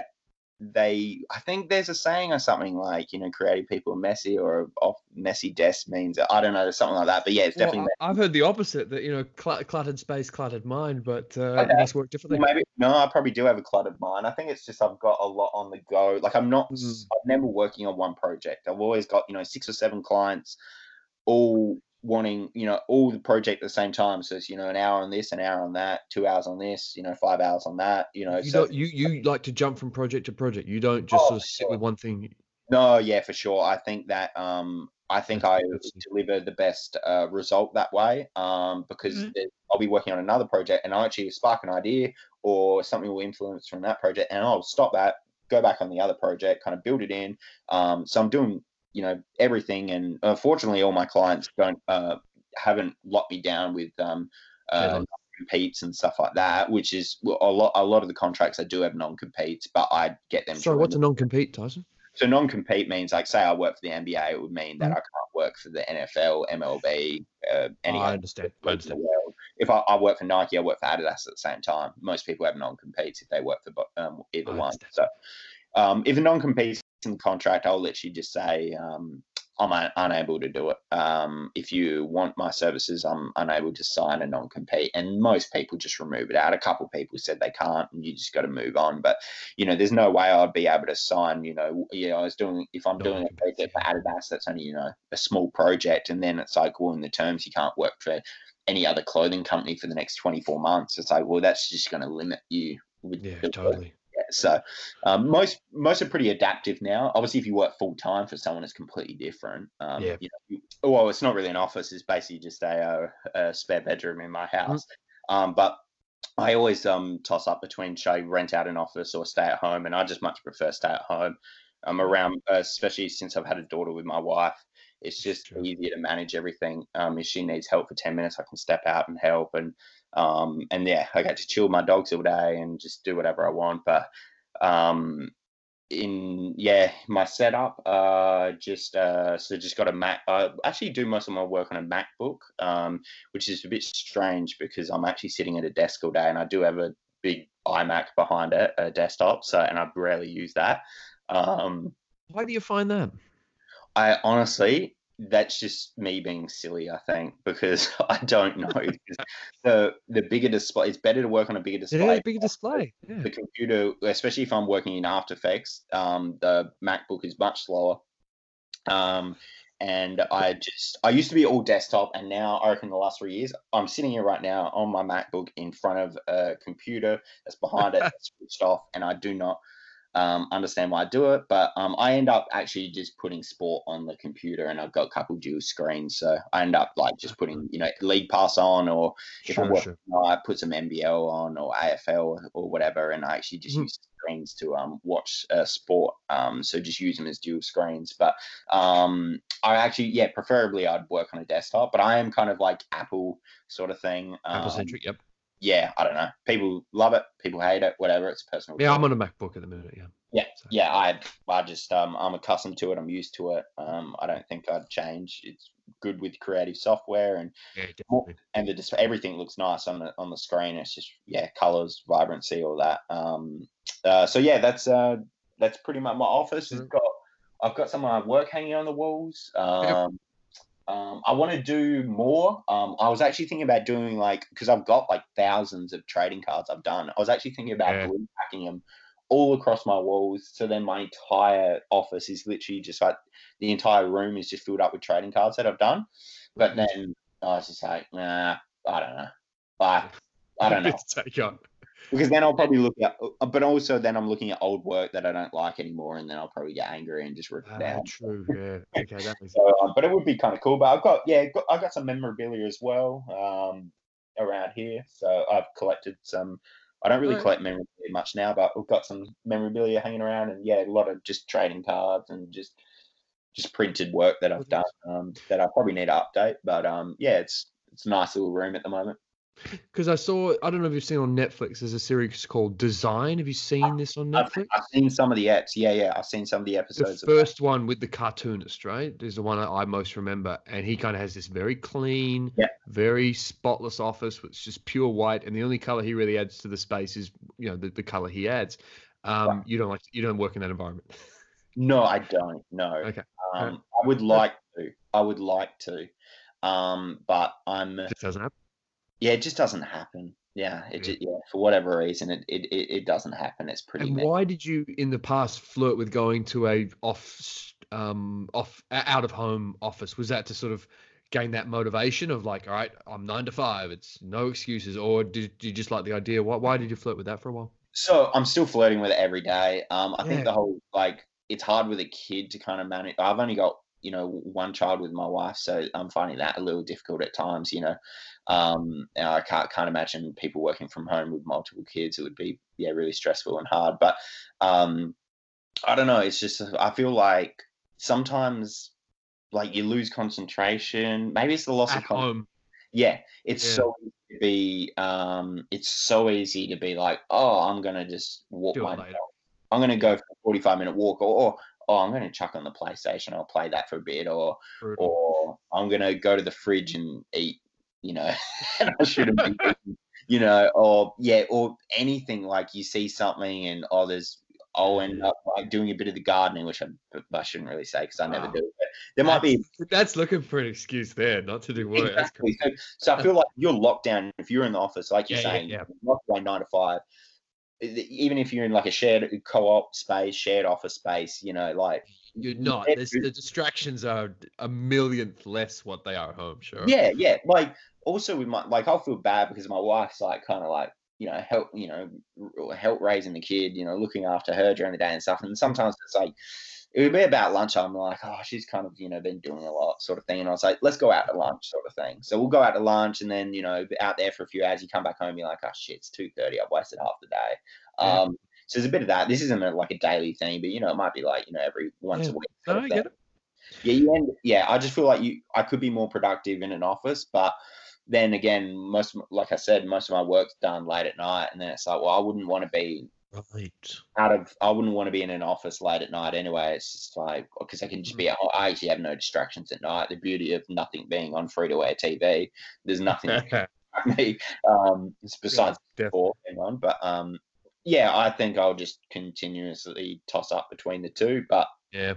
they, I think there's a saying or something like, you know, creative people are messy, or off messy desk means, I don't know, something like that. But yeah, it's Well, definitely. I- I've heard the opposite, that, you know, cl- cluttered space, cluttered mind, but uh, Okay. you must work Well, differently. maybe no, I probably do have a cluttered mind. I think it's just I've got a lot on the go. Like I'm not, Mm. I'm never working on one project. I've always got, you know, six or seven clients, all wanting, you know, all the project at the same time. So it's, you know, an hour on this, an hour on that, two hours on this, you know, five hours on that, you know. You So don't, you, you like to jump from project to project. You don't just oh, sort of for sit sure. with one thing. No, yeah, for sure. I think that um, I think That's I good, that's good. deliver the best uh, result that way, um, because Mhm. there- I'll be working on another project and I'll actually spark an idea or something will influence from that project, and I'll stop that, go back on the other project, kind of build it in. Um, so I'm doing, you know, everything, and unfortunately, all my clients don't uh, haven't locked me down with um, uh, Deadline. competes and stuff like that, which is well, a lot. A lot of the contracts I do have non-competes, but I get them. Sorry, to what's a remove. non-compete, Tyson? So non-compete means, like, say I work for the N B A, it would mean that Mhm. I can't work for the N F L, M L B, uh, any I other understand. I league in understand. the world. If I, I work for Nike, I work for Adidas at the same time. Most people have non-competes if they work for bo- um, either I one. understand. So um, if a non-compete's in the contract, I'll literally just say um, I'm un- unable to do it. Um, if you want my services, I'm unable to sign a non-compete, and most people just remove it out. A couple of people said they can't, and you just got to move on. But you know, there's no way I'd be able to sign. You know, yeah, I was doing if I'm doing a Non-compete, project for yeah. Adidas, that's only, you know, a small project, and then it's like, well, in the terms, you can't work for any other clothing company for the next twenty-four months. It's like, well, that's just going to limit you with Yeah, the work. totally. Yeah, so um, most most are pretty adaptive now. Obviously, if you work full time for someone, it's completely different. Um, Yeah. you know, you, well, it's not really an office; it's basically just a, a, a spare bedroom in my house. Um, but I always um toss up between should I rent out an office or stay at home, and I just much prefer stay at home. I'm Yeah, around, uh, especially since I've had a daughter with my wife. It's this is just true. easier to manage everything. Um, if she needs help for ten minutes, I can step out and help, and um, and yeah, I get to chill with my dogs all day and just do whatever I want. But um, in yeah, my setup, uh just uh so just got a Mac. I actually do most of my work on a MacBook, um which is a bit strange because I'm actually sitting at a desk all day, and I do have a big iMac behind it, a desktop, so and I rarely use that. um Why do you find that? I honestly, that's just me being silly, I think, because I don't know. 'Cause the the bigger display, it's better to work on a bigger It is display. a bigger display. Yeah. The computer, especially if I'm working in After Effects, um, the MacBook is much slower. Um, and I just, I used to be all desktop, and now I reckon the last three years, I'm sitting here right now on my MacBook in front of a computer that's behind it, that's switched off, and I do not um, understand why I do it, but um, I end up actually just putting sport on the computer, and I've got a couple dual screens, so I end up like just putting, you know, League Pass on, or if I'm Sure, working, sure. I put some N B L on or A F L or, or whatever, and I actually just Mhm. use the screens to um, watch uh, sport. Um, so just use them as dual screens. But um, I actually, yeah, preferably I'd work on a desktop, but I am kind of like Apple sort of thing. Apple Um, centric. Yep. yeah, I don't know. People love it, people hate it, whatever. It's a personal Yeah, choice. I'm on a MacBook at the minute. Yeah. Yeah, So, yeah, I I just um I'm accustomed to it. I'm used to it. Um, I don't think I'd change. It's good with creative software, and yeah, more, definitely. and the display, everything looks nice on the on the screen. It's just yeah, colors, vibrancy, all that. Um, uh, so yeah, that's uh that's pretty much my office. Has Sure. got I've got some of my work hanging on the walls. Yep. Um, um, I want to do more. Um, I was actually thinking about doing like, because I've got like thousands of trading cards I've done. I was actually thinking about Yeah. blue packing them all across my walls. So then my entire office is literally just like the entire room is just filled up with trading cards that I've done. But Nice. then I was just like, nah, I don't know. I, I don't know. Bit to take on. Because then I'll probably look at, uh, but also then I'm looking at old work that I don't like anymore, and then I'll probably get angry and just rip it Ah, down. true. Yeah. Okay, that makes sense. So, um, but it would be kind of cool. But I've got, yeah, got, I've got some memorabilia as well, um, around here. So I've collected some. I don't really Alright. collect memorabilia much now, but we've got some memorabilia hanging around, and yeah, a lot of just trading cards and just just printed work that I've done, um, that I probably need to update. But um, yeah, it's it's a nice little room at the moment. Because I saw, I don't know if you've seen on Netflix, there's a series called Design. Have you seen this on I've, Netflix? I've seen some of the eps. Yeah, yeah, I've seen some of the The episodes of that. first one with the cartoonist, right, is the one I I most remember. And he kind of has this very clean, Yeah. very spotless office, which is just pure white. And the only color he really adds to the space is, you know, the, the color he adds. Um, you don't like, you don't work in that environment. No, I don't. No. Okay. Alright. Um, I would like to. I would like to. Um, but I'm Just doesn't happen. yeah, it just doesn't happen. Yeah, it Yeah. just, yeah, for whatever reason, it, it, it, it doesn't happen. It's pretty And meh. why did you in the past flirt with going to a off s- um off o- out of home office? Was that to sort of gain that motivation of like, all right, I'm nine to five, it's no excuses, or did, did you just like the idea? Why why did you flirt with that for a while? So I'm still flirting with it every day. Um, I think Yeah. the whole like it's hard with a kid to kind of manage. I've only got, you know, one child with my wife, so I'm finding that a little difficult at times. You know, um, and I can't can't imagine people working from home with multiple kids. It would be yeah really stressful and hard. But um, I don't know. It's just I feel like sometimes like you lose concentration. Maybe it's the loss of At con- home. yeah. It's Yeah. so easy to be um, it's so easy to be like, oh, I'm gonna just walk Do my it later. dog. I'm gonna Yeah. go for a forty-five minute walk, or, or oh, I'm gonna chuck on the PlayStation. I'll play that for a bit, or Brutal. or I'm gonna go to the fridge and eat. You know, and I shouldn't be eating, you know, or yeah, or anything like you see something and oh, there's I'll end Yeah. up like doing a bit of the gardening, which I, I shouldn't really say because I never Wow. do. But there might be That's that's looking for an excuse there, not to do work. That's exactly. crazy. So, so I feel like you're locked down. If you're in the office, like you're Yeah, yeah, saying, yeah. you're locked away nine to five. e- Even if you're in like a shared co-op space, shared office space, you know, like You're you not. can't There's do- the distractions are a millionth less what they are at home, sure. yeah, yeah. Like also with my like, I'll feel bad because my wife's like kind of like you know help you know r- help raising the kid, you know, looking after her during the day and stuff. And sometimes it's like it would be about lunchtime. I'm like, oh, she's kind of, you know, been doing a lot sort of thing. And I was like, let's go out to lunch sort of thing. So we'll go out to lunch and then, you know, out there for a few hours. You come back home, you're like, oh, shit, it's two thirty. I've wasted half the day. Yeah. Um, so there's a bit of that. This isn't a, like a daily thing, but, you know, it might be like, you know, every once Yeah. a week. No, sort of I thing. get it. Yeah, you end, yeah. I just feel like you, I could be more productive in an office, but then again, most, like I said, most of my work's done late at night, and then it's like, well, I wouldn't want to be Right. out of, I wouldn't want to be in an office late at night anyway. It's just like, because I can just be at home. I actually have no distractions at night. The beauty of nothing being on free to air T V, there's nothing that can distract me um, besides Yeah, sport going on. But um, yeah, I think I'll just continuously toss up between the two. But Yeah.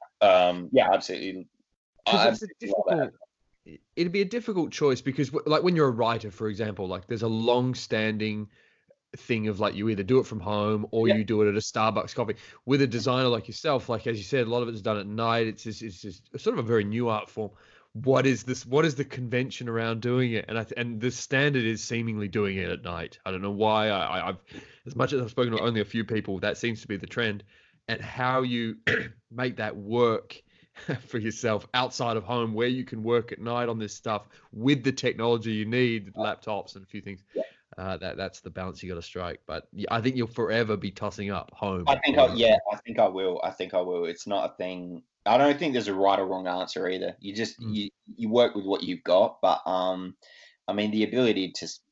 um, yeah, absolutely. I Because it's a absolutely love that. difficult. It'd be a difficult choice because, w- like, when you're a writer, for example, like there's a long-standing thing of like you either do it from home or Yeah. you do it at a Starbucks coffee. With a designer like yourself, like as you said, a lot of it's done at night. It's just, it's just sort of a very new art form. What is this? What is the convention around doing it? And I th- and the standard is seemingly doing it at night. I don't know why. I, I, I've as much as I've spoken to only a few people, that seems to be the trend. And how you make that work for yourself outside of home, where you can work at night on this stuff with the technology you need, laptops and a few things. Yeah. Uh, that that's the balance you got to strike. But yeah, I think you'll forever be tossing up home. I think, I, yeah, I think I will. I think I will. It's not a thing. I don't think there's a right or wrong answer either. You just Mm. you you work with what you've got. But um, I mean, the ability to s-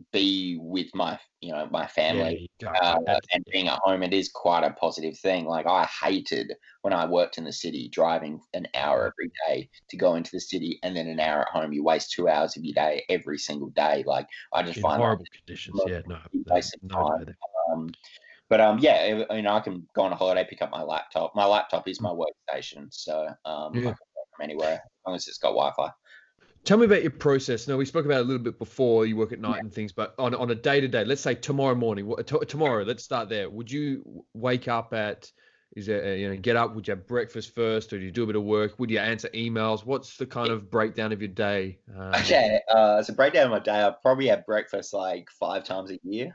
be with my you know my Yeah, family you go. uh, That's- and being at home, it is quite a positive thing. Like I hated when I worked in the city, driving an hour every day to go into the city, and then an hour at home. You waste two hours of your day every single day. Like I just in find that horrible conditions. most Yeah, no, big no, waste of no, no, time. no. Um, but um, yeah, I- you know, I can go on a holiday, pick up my laptop. My laptop is my workstation, so um, I Yeah. can work from anywhere as long as it's got Wi-Fi. Tell me about your process. Now, we spoke about it a little bit before. You work at night and things, but on on a day to day, let's say tomorrow morning. what- to- Tomorrow, let's start there. Would you wake up at? Is it uh, you know get up? Would you have breakfast first, or do you do a bit of work? Would you answer emails? What's the kind of breakdown of your day? Um, Okay, uh, so breakdown of my day. I probably have breakfast like five times a year.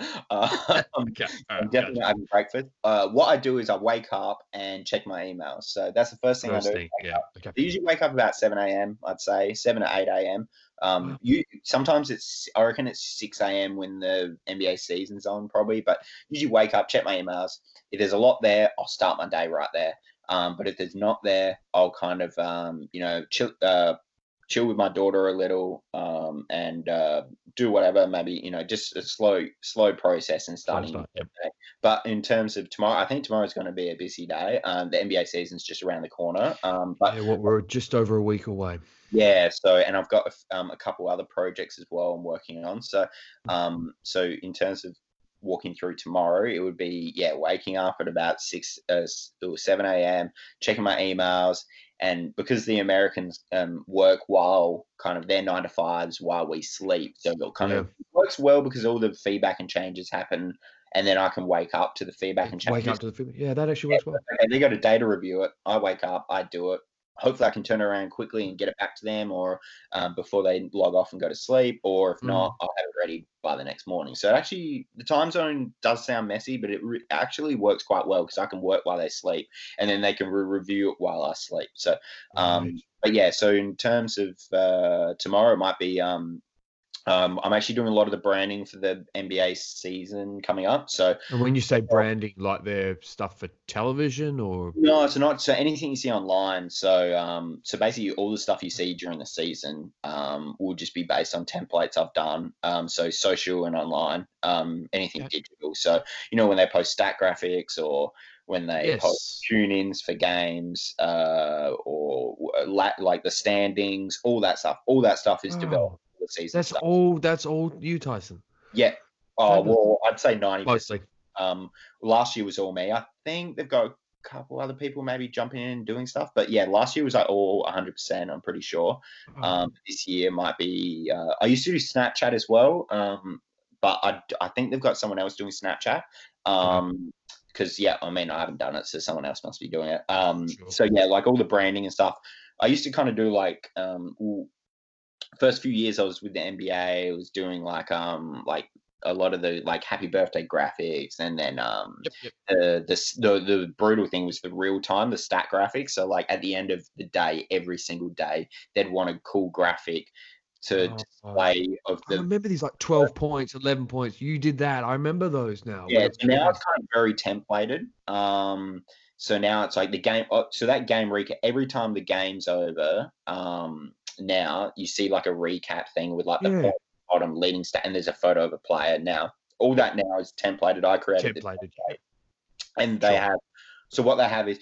uh, Okay. all I'm right, definitely gotcha. having breakfast. Uh, what I do is I wake up and check my emails. So that's the first thing First I do. thing, yeah. Okay. I usually wake up about seven a.m. I'd say seven to eight a.m. Um, Wow. you sometimes it's I reckon it's six a.m. when the N B A season's on probably, but usually wake up, check my emails. If there's a lot there, I'll start my day right there. Um, but if there's not there, I'll kind of um, you know chill uh, chill with my daughter a little um, and uh, do whatever. Maybe you know just a slow slow process and starting. start, the yep. day. But in terms of tomorrow, I think tomorrow's going to be a busy day. Um, the N B A season's just around the corner. Um, but Yeah, well, we're just over a week away. yeah, so and I've got um, a couple other projects as well I'm working on. So, um, so in terms of walking through tomorrow, it would be yeah, waking up at about six uh, or seven a.m., checking my emails, and because the Americans um, work while kind of their nine to fives while we sleep, so it kind of works well because all the feedback and changes happen, and then I can wake up to the feedback and changes. Wake up to the feedback. Yeah, that actually works well. Okay, they go to data review it. I wake up, I do it. Hopefully, I can turn it around quickly and get it back to them, or um, before they log off and go to sleep, or if not, Mm. I'll have it ready by the next morning. So actually, the time zone does sound messy, but it re- actually works quite well because I can work while they sleep, and then they can re- review it while I sleep. So, um, Right. but yeah. So in terms of uh, tomorrow, it might be. Um, um, I'm actually doing a lot of the branding for the N B A season coming up. So And when you say branding, like their stuff for television or no, it's not. So anything you see online. So um, so basically all the stuff you see during the season um, will just be based on templates I've done. Um, so social and online, um, anything Yeah. digital. So you know when they post stat graphics or when they Yes. post tune-ins for games uh, or la- like the standings, all that stuff. All that stuff is Oh, developed for the season that's stuff. all. That's all you, Tyson. Yeah. Oh Fabulous. well, I'd say ninety percent. Mostly. Um, last year was all me. I think they've got a couple other people maybe jumping in and doing stuff, but yeah, last year was like all one hundred percent. I'm pretty sure. Oh, Um, this year might be. Uh, I used to do Snapchat as well, um, but I, I think they've got someone else doing Snapchat. Um, because yeah, I mean I haven't done it, so someone else must be doing it. Um, Sure. so yeah, like all the branding and stuff. I used to kind of do like um, ooh, first few years I was with the N B A. I was doing like um like a lot of the like happy birthday graphics, and then um, Yep, yep. the, the the the brutal thing was the real time, the stat graphics. So like at the end of the day, every single day, they'd want a cool graphic to Oh, display of I the. remember these like twelve points, eleven points. You did that. I remember those now. Yeah, With so now it's kind of very templated. Um, so now it's like the game. oh, So that game recap every time the game's over. Um, now you see like a recap thing with like the Yeah. point bottom leading stat, and there's a photo of a player. Now all that now is templated. I created the templated. template, and they Sure. have. So what they have is,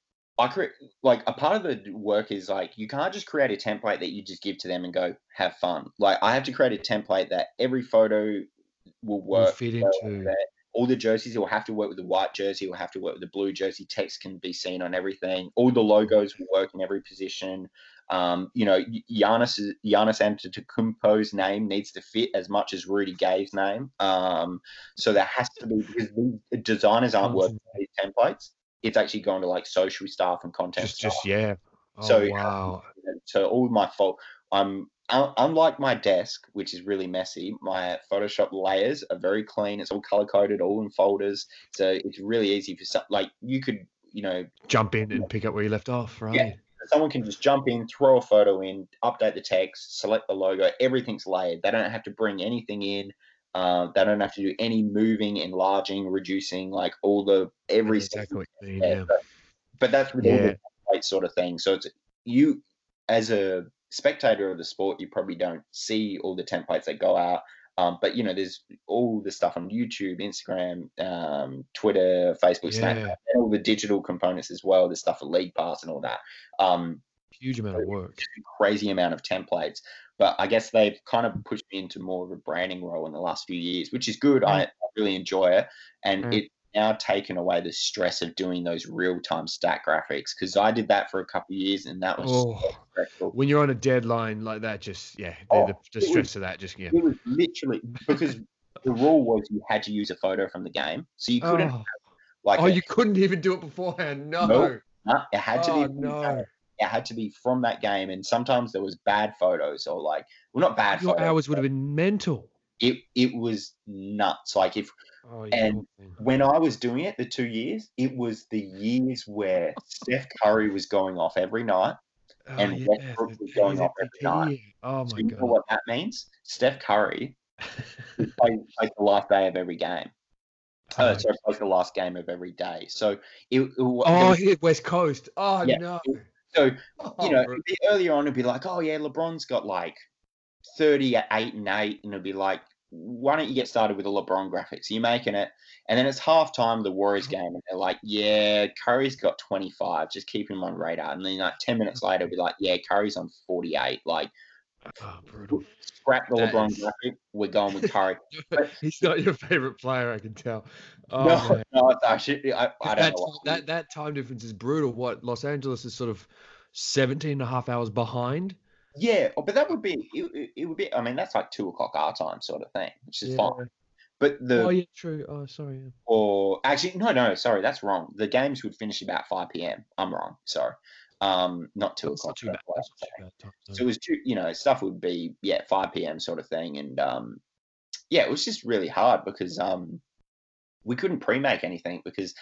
I create like a part of the work is like you can't just create a template that you just give to them and go have fun. Like I have to create a template that every photo will Will work fit well into. with it. All the jerseys will have to work with the white jersey, will have to work with the blue jersey. Text can be seen on everything. All the logos will work in every position. Um, you know, Giannis Giannis Antetokounmpo's name needs to fit as much as Rudy Gay's name. Um, so there has to be, because the designers aren't working on these templates. It's actually going to like social staff and content Just, staff. just yeah. Oh, So wow. so all my fault. I'm un- unlike my desk, which is really messy. My Photoshop layers are very clean. It's all color coded, all in folders. So it's really easy for some, like you could, you know, Jump in and pick up where you left off, right? Yeah. someone can just jump in, throw a photo in, update the text, select the logo. Everything's layered. They don't have to bring anything in. Uh, they don't have to do any moving, enlarging, reducing, like all the every That's exactly what you mean, yeah, yeah. so- but that's with all Yeah. the template sort of thing. So it's you as a spectator of the sport, you probably don't see all the templates that go out. Um, but you know, there's all the stuff on YouTube, Instagram, um, Twitter, Facebook, Yeah. Snapchat, and all the digital components as well. The stuff for League Pass and all that. Um, Huge amount of work. crazy amount of templates. But I guess they've kind of pushed me into more of a branding role in the last few years, which is good. I, I really enjoy it, and Mm. it's now taken away the stress of doing those real-time stat graphics, because I did that for a couple of years, and that was so Oh, stressful. when you're on a deadline like that, just yeah, the, Oh, the, the it stress was- of that, just yeah. It was literally because the rule was you had to use a photo from the game, so you couldn't Oh, like oh, a- you couldn't even do it beforehand. No. Nope. nah, it had to Oh be from the no. game. It had to be from that game, and sometimes there was bad photos or like well not bad Your photos. hours would have been mental. It it was nuts. Like if Oh, you And poor thing. when I was doing it, the two years, it was the years where Steph Curry was going off every night Oh, and yeah, Westbrook the- was going his off every M V P. night. Oh So my you know god. what that means? Steph Curry plays, plays the last day of every game. Uh, so plays the last game of every day. So it, it wa- there Oh, was- he hit West Coast. Oh Yeah. no. so Oh, you know bro. it'd be earlier on it'd be like, oh yeah, LeBron's got like thirty-eight and eight, and it'd be like, why don't you get started with the LeBron graphics? You're making it, and then it's halftime the Warriors game, and they're like, yeah, Curry's got twenty-five, just keep him on radar. And then like ten minutes later, be like, yeah, Curry's on forty-eight. Like, Oh, brutal. scrap the That LeBron is- graphic. We're going with Curry. But- He's not your favorite player, I can tell. Oh, no, man. no, it's actually, I, I don't that, know. What that that time difference is brutal. What Los Angeles is sort of seventeen and a half hours behind. Yeah, but that would be it, it- it would be. I mean, that's like two o'clock our time, sort of thing, which is Yeah. fine. But the Oh yeah, true. Oh, sorry. yeah. or actually no, no, sorry, that's wrong. The games would finish about five p.m. I'm wrong. Sorry, um, not two That's o'clock. not too bad. that's what That's I'm not too bad. time So zone. it was two, you know, stuff would be yeah five p.m. sort of thing, and um, yeah, it was just really hard because um, we couldn't pre-make anything because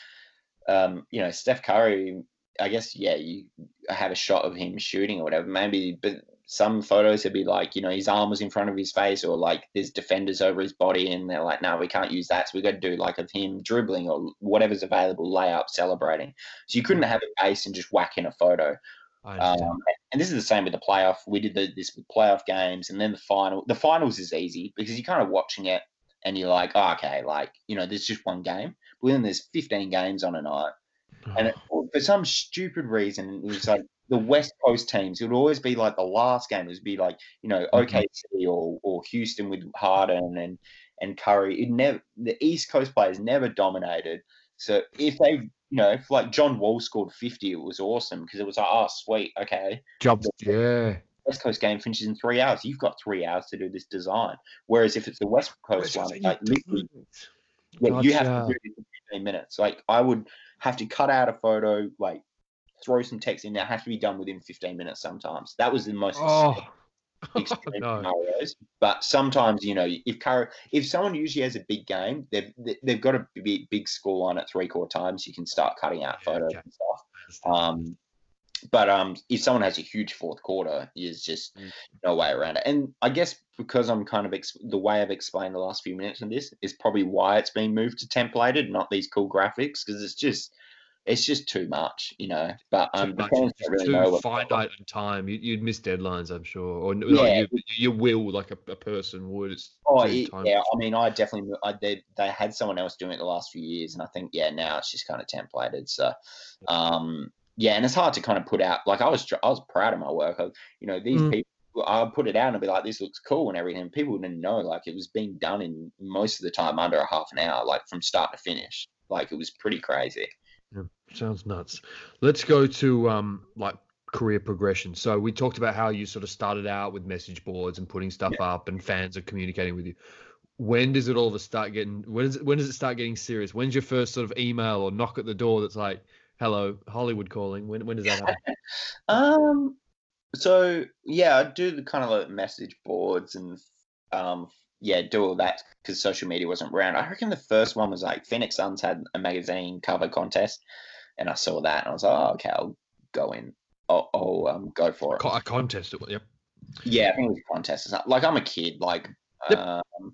um, you know, Steph Curry. I guess yeah, you have a shot of him shooting or whatever, maybe, but some photos would be like, you know, his arm was in front of his face, or like there's defenders over his body, and they're like, no, we can't use that, so we got to do like of him dribbling or whatever's available, layup, celebrating. So you couldn't have a base and just whack in a photo. I understand. Um, and this is the same with the playoff. We did the, this with playoff games, and then the final. The finals is easy because you're kind of watching it, and you're like, oh, okay, like you know, there's just one game. But then there's fifteen games on a night, and it, for some stupid reason, it was like the West Coast teams. It would always be like the last game. It would be like you know O K C or or Houston with Harden and and Curry. It never the East Coast players never dominated. So if they, you know, if like John Wall scored fifty, it was awesome because it was like, oh sweet, okay. Jobs. Yeah. West Coast game finishes in three hours. You've got three hours to do this design. Whereas if it's the West Coast one, it's like literally, yeah, you have to Gotcha. do this in fifteen minutes. Like I would have to cut out a photo, like throw some text in there. It has to be done within fifteen minutes sometimes. That was the most Oh, extreme no. scenarios. But sometimes, you know, if Curry, if someone usually has a big game, they've they've got a big, big score line at three quarter times. You can start cutting out Yeah, photos okay. and stuff. I understand. Um, but um, if someone has a huge fourth quarter, there's just Mm. no way around it. And I guess because I'm kind of ex- the way I've explained the last few minutes of this is probably why it's been moved to templated, not these cool graphics, because it's just it's just too much, you know. But Too um, the much, fans just don't really too know what. finite in time. You, you'd miss deadlines, I'm sure, or no, like Yeah. you, you will, like a, a person would. It's Oh, too it, time. yeah. I mean, I definitely I, they they had someone else doing it the last few years, and I think yeah, now it's just kind of templated. So, um, yeah, and it's hard to kind of put out. Like I was, tr- I was proud of my work. I, you know, these Mm. people, I would put it out and be like, this looks cool and everything. People didn't know, like it was being done in most of the time under a half an hour, like from start to finish. Like it was pretty crazy. Yeah, sounds nuts. Let's go to um like career progression. So we talked about how you sort of started out with message boards and putting stuff up, and fans are communicating with you. When does it all of a start getting? When does it, when does it start getting serious? When's your first sort of email or knock at the door that's like, "Hello, Hollywood calling"? When when does that happen? Um. So yeah, I do the kind of like message boards and um yeah, do all that because social media wasn't around. I reckon the first one was like Phoenix Suns had a magazine cover contest, and I saw that and I was like, oh, okay, I'll go in. I'll, I'll um go for it. Co- A contest. Yep. Yeah, I think it was a contest or something. Like I'm a kid. Like Yep. um,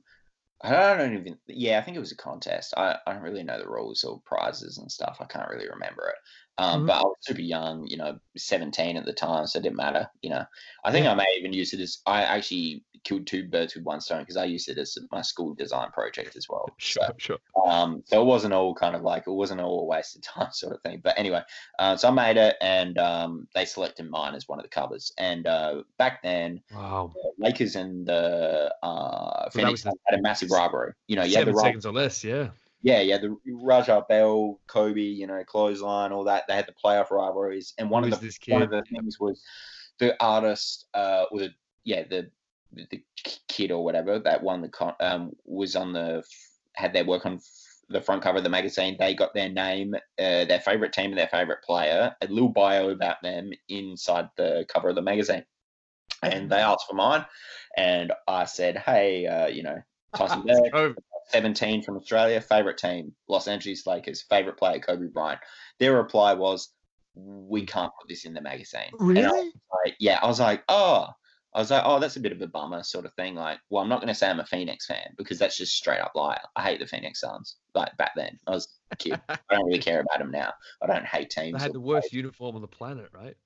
I don't even. Yeah, I think it was a contest. I, I don't really know the rules or prizes and stuff. I can't really remember it. Um, Mhm. but I was super young, you know, seventeen at the time, so it didn't matter. You know, I think Yeah. I may even use it as I actually killed two birds with one stone because I used it as my school design project as well. Sure, So, sure. um, so it wasn't all kind of like it wasn't all a waste of time sort of thing. But anyway, uh, so I made it, and um, they selected mine as one of the covers. And uh, back then, Wow. the Lakers and the uh, So that Phoenix was the had a massive rivalry. You know, you had the seven Ra- seconds or less. Yeah. yeah, yeah, the Rajah Bell, Kobe, you know, clothesline, all that. They had the playoff rivalries, and one Who of is the this one of kid? the things was the artist, uh, or the yeah, the the kid or whatever that won the con- um was on the had their work on the front cover of the magazine. They got their name, uh, their favorite team, and their favorite player, a little bio about them inside the cover of the magazine. And they asked for mine, and I said, "Hey, uh, you know, Tyson Let's Beck, go. seventeen from Australia, favorite team, Los Angeles Lakers, favorite player, Kobe Bryant." Their reply was, "We can't put this in the magazine." And I Really? was like, yeah, I was like, "Oh." I was like, "Oh, that's a bit of a bummer," sort of thing. Like, well, I'm not going to say I'm a Phoenix fan because that's just straight up liar. I hate the Phoenix Suns. Like back then, I was a kid. I don't really care about them now. I don't hate They teams. had or the worst uniform on the planet, right?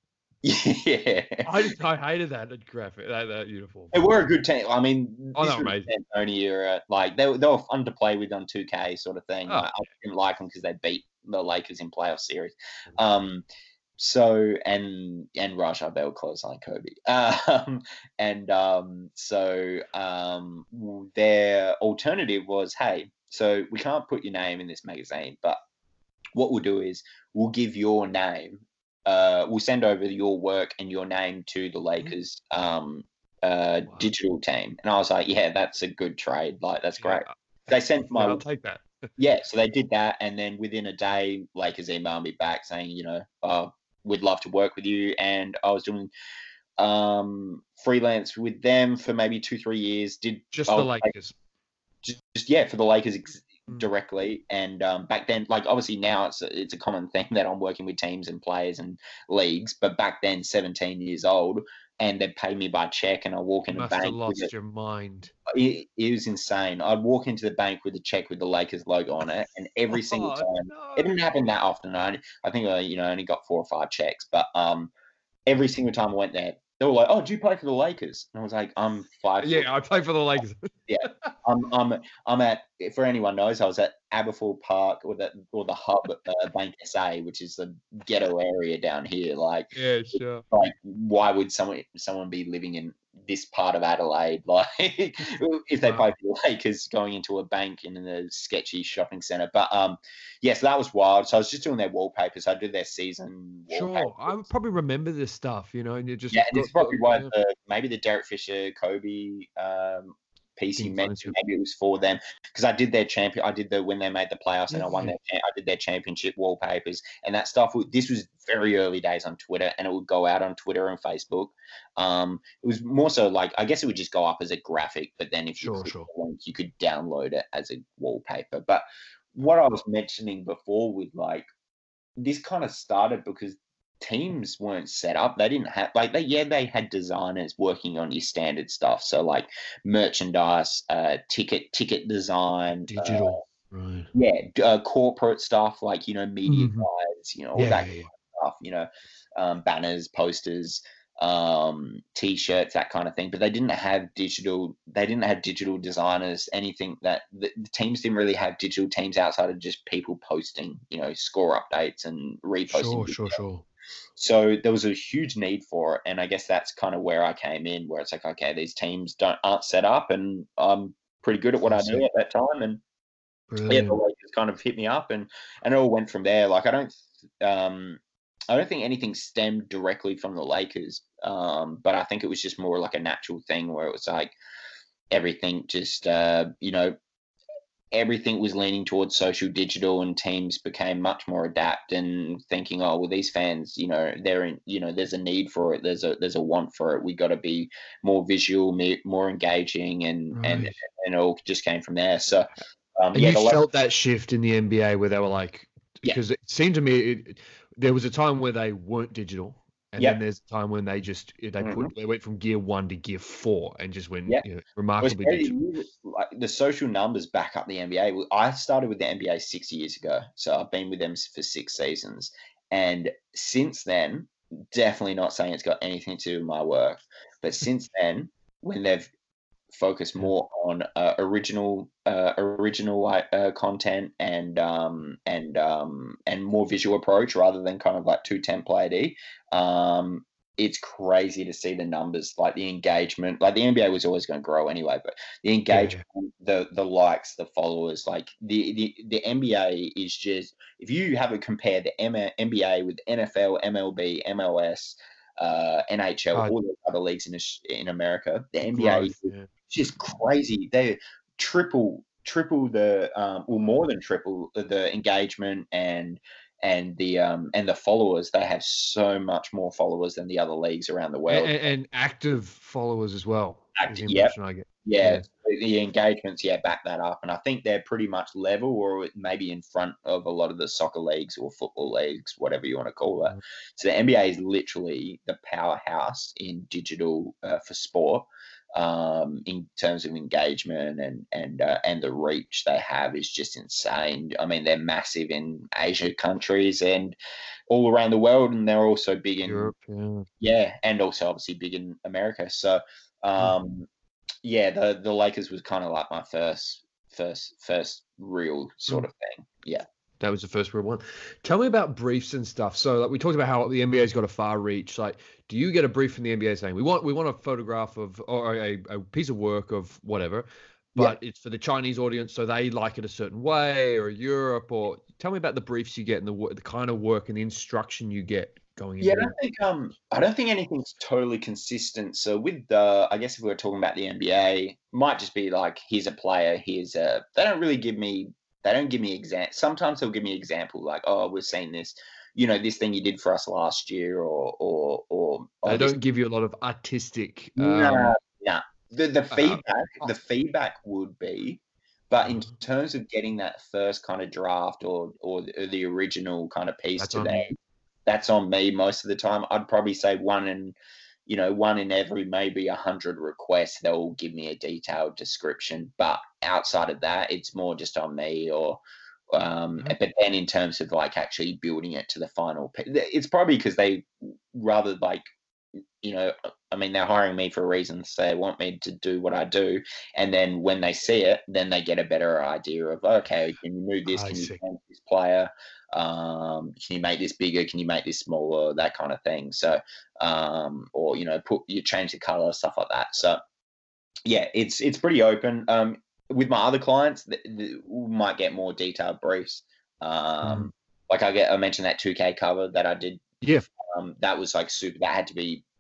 yeah. I just, I hated that graphic, that, that uniform. They were a good team. I mean, Oh, this they were was amazing. D'Antoni era. Like they, were- they were fun to play with on two K sort of thing. Oh, Like I didn't like them because they beat the Lakers in playoff series. Um, so and and Rajah Bell clothesline Kobe. Um, and um, so um, their alternative was, hey, so we can't put your name in this magazine, but what we'll do is we'll give your name. Uh, we'll send over your work and your name to the Lakers um, uh, Wow. digital team. And I was like, yeah, that's a good trade. Like, that's great. Yeah. They sent my Yeah, I'll take that. yeah, so they did that, and then within a day, Lakers emailed me back saying, you know, oh, we'd love to work with you. And I was doing um, freelance with them for maybe two, three years. Did Just I the was, like, Lakers. just, just yeah, for the Lakers ex- Mm. directly. And um, back then, like obviously now it's a, it's a common thing that I'm working with teams and players and leagues. But back then, seventeen years old, and they'd pay me by check, and I walk You in the must have bank. With lost it. your mind. It, it was insane. I'd walk into the bank with a check with the Lakers logo on it, and every single Oh, time, no. it didn't happen that often. I, I think I, you know, only got four or five checks, but um, every single time I went there, they were like, "Oh, do you play for the Lakers?" And I was like, "I'm five." Yeah, foot- I play for the Lakers. I'm, I'm, I'm at. For anyone knows, I was at Aberfoyle Park or the or the hub uh, Bank S A, which is the ghetto area down here. Like, Yeah, sure. like why would someone someone be living in this part of Adelaide? Like, if they Wow. play for the Lakers, going into a bank in a sketchy shopping centre. But um, yes, that was wild. So I was just doing their wallpapers. I did their season Sure. wallpapers. I would probably remember this stuff, you know, and you just Yeah, and got, it's probably got- why yeah. the maybe the Derek Fisher, Kobe, um, piece Team you mentioned. Friendship. Maybe it was for them because I did their champion. I did the when they made the playoffs and I won Yeah. their. I did their championship wallpapers and that stuff. This was very early days on Twitter, and it would go out on Twitter and Facebook. Um, it was more so like I guess it would just go up as a graphic, but then if you Sure, click sure. the link, you could download it as a wallpaper. But what I was mentioning before with like this kind of started because teams weren't set up. They didn't have like they yeah they had designers working on your standard stuff. So like merchandise, uh, ticket ticket design, Digital. uh, Right. yeah, uh, corporate stuff like you know media Mhm. guides, you know all Yeah, that yeah, yeah. kind of stuff. You know, um, banners, posters, um, t-shirts, that kind of thing. But they didn't have digital. They didn't have digital designers. Anything that the, the teams didn't really have digital teams outside of just people posting, you know, score updates and reposting. Sure, sure, sure. So there was a huge need for it, and I guess that's kind of where I came in, where it's like, okay, these teams don't aren't set up, and I'm pretty good at what I do at that time, and yeah, the Brilliant. Lakers kind of hit me up, and and it all went from there. Like I don't, um, I don't think anything stemmed directly from the Lakers, um, but I think it was just more like a natural thing where it was like everything just, uh, you know, everything was leaning towards social digital and teams became much more adapt and thinking, oh well, these fans, you know, they're in, you know, there's a need for it, there's a there's a want for it, we got to be more visual, me- more engaging, and and Right. and it all just came from there. So um And yeah you the, felt that shift in the N B A where they were like, Yeah. because it seemed to me it, there was a time where they weren't digital, and Yep. then there's a time when they just they put Mhm. they went from gear one to gear four and just went Yep. you know, Well, it's remarkably crazy, digital. you- like, the social numbers back up the N B A. Well, I started with the N B A six years ago, so I've been with them s- for six seasons, and since then, definitely not saying it's got anything to do with my work, but since then, when they've focused Yeah. more on uh, original uh, original uh, content and um, and um, and more visual approach rather than kind of like too template-y. Um, it's crazy to see the numbers, like the engagement. Like the N B A was always going to grow anyway, but the Yeah, engagement, yeah. the the likes, the followers, like the the, the N B A is just, if you have it compared the M- N B A with N F L, M L B, M L S, uh, N H L, Uh, all the other leagues in Aus- in America, the N B A growth. Yeah. just crazy. They triple triple the um or more than triple the engagement and and the um and the followers. They have so much more followers than the other leagues around the And, world. and active followers as well. Act- Is the yep. impression I get. Yeah, Yeah. the- the engagements, yeah, back that up, and I think they're pretty much level, or maybe in front of a lot of the soccer leagues or football leagues, whatever you want to call it. Mm. So the N B A is literally the powerhouse in digital uh, for sport, um, in terms of engagement and and uh, and the reach they have is just insane. I mean, they're massive in Asia countries and all around the world, and they're also big in Europe. Yeah. yeah, and also obviously big in America. So. Um, yeah, the the Lakers was kind of like my first first first real sort of thing. Yeah. That was the first real one. Tell me about briefs and stuff. So, like, we talked about how the N B A's got a far reach. Like, do you get a brief from the N B A saying we want we want a photograph of or a, a piece of work of whatever, but it's for the Chinese audience, so they like it a certain way, or Europe, or tell me about the briefs you get and the wo- the kind of work and the instruction you get going Yeah, I into don't think um I don't think anything's totally consistent. So with the I guess if we were talking about the N B A, might just be like here's a player, here's a they don't really give me they don't give me exam sometimes they'll give me example like, oh, we've seen this, you know, this thing you did for us last year or or or They oh, this don't give you a lot of artistic. no, Um, no. The the uh, feedback uh, the feedback would be, but in uh, terms of getting that first kind of draft or or the, or the original kind of piece that's to on them, you. that's on me most of the time. I'd probably say one in, you know, one in every maybe a hundred requests, they'll give me a detailed description. But outside of that, it's more just on me. Or, um, Mhm. but then in terms of like actually building it to the final, pi- it's probably because they rather like, you know, I mean, they're hiring me for a reason. So they want me to do what I do. And then when they see it, then they get a better idea of, okay, can you move this? I Can you see. change this player? Um, can you make this bigger? Can you make this smaller? That kind of thing. So, um, or, you know, put, you change the color, stuff like that. So yeah, it's, it's pretty open. Um, with my other clients, th- th- we might get more detailed briefs. Um, Mm. like I get, I mentioned that two K cover that I did. Yeah. Um, that was like super, that had to be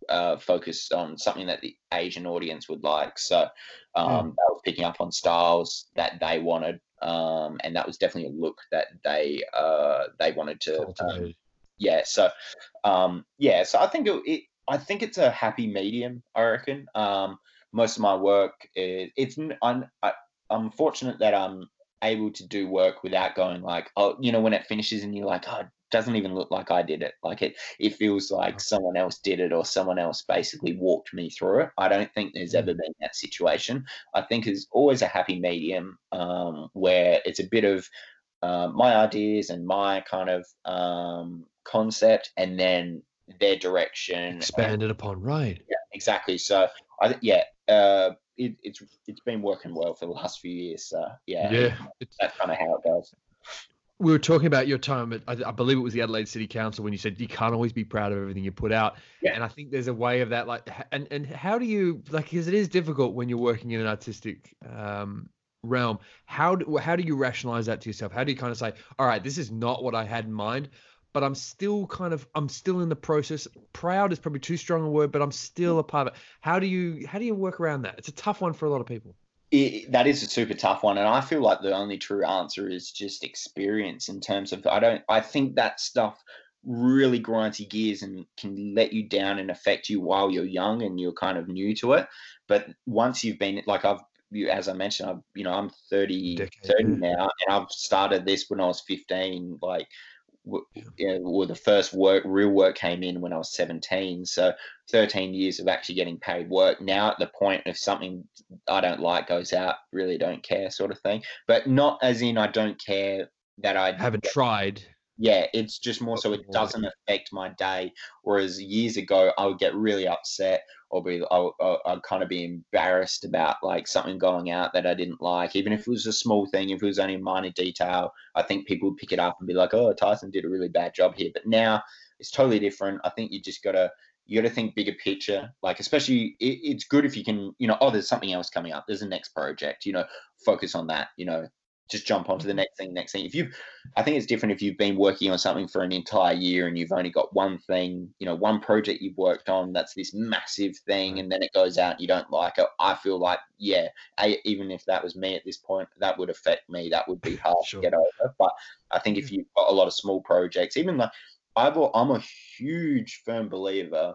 uh, focused on something that the Asian audience would like. So um, Yeah. that was picking up on styles that they wanted, um, and that was definitely a look that they uh, they wanted to. Um, Cultivated. yeah. So um, yeah. So I think it, it. I think it's a happy medium. I reckon. Um, most of my work is it's. n- I'm, I, I'm fortunate that I'm able to do work without going like, oh, you know, when it finishes and you're like, oh, it doesn't even look like I did it. Like it, it feels like Oh, someone else did it or someone else basically walked me through it. I don't think there's ever mm. been that situation. I think it's always a happy medium um, where it's a bit of uh, my ideas and my kind of um, concept, and then their direction. And Expanded upon, right? yeah, exactly. So I think yeah, uh, it, it's it's been working well for the last few years. So yeah, it, Yeah. It's, that's kind of how it goes. we were talking about your time at, I, I believe it was the Adelaide City Council, when you said you can't always be proud of everything you put out. Yeah. And I think there's a way of that, like, h- and, and how do you, like, because it is difficult when you're working in an artistic um, realm. How do, how do you rationalize that to yourself? How do you kind of say, all right, this is not what I had in mind, but I'm still kind of, I'm still in the process. Proud is probably too strong a word, but I'm still a part of it. How do you, how do you work around that? It's a tough one for a lot of people. It, that is a super tough one, and I feel like the only true answer is just experience. In terms of, I don't, I think that stuff really grinds your gears and can let you down and affect you while you're young and you're kind of new to it. But once you've been, like I've, you, as I mentioned, I've, you know, I'm thirty, Decade. thirty Yeah. now, and I've started this when I was fifteen. Like, w- Yeah. you know, well, the first work, real work came in when I was seventeen. So thirteen years of actually getting paid work. Now at the point if something I don't like goes out, really don't care sort of thing. But not as in I don't care that I didn't Haven't get, tried. yeah, it's just more But so it more like, doesn't affect my day. Whereas years ago, I would get really upset or be, I, I, I'd kind of be embarrassed about like something going out that I didn't like, even if it was a small thing, if it was only a minor detail. I think people would pick it up and be like, "Oh, Tyson did a really bad job here." But now it's totally different. I think you just gotta you got to think bigger picture, like especially it, it's good if you can, you know, oh, there's something else coming up, there's a next project, you know, focus on that, you know, just jump onto the next thing, next thing. If you've, I think it's different if you've been working on something for an entire year and you've only got one thing, you know, one project you've worked on that's this massive thing, right. and then it goes out and you don't like it. I feel like, yeah, I, even if that was me at this point, that would affect me. That would be hard Sure. to get over. But I think if you've got a lot of small projects, even like I've, I'm a huge firm believer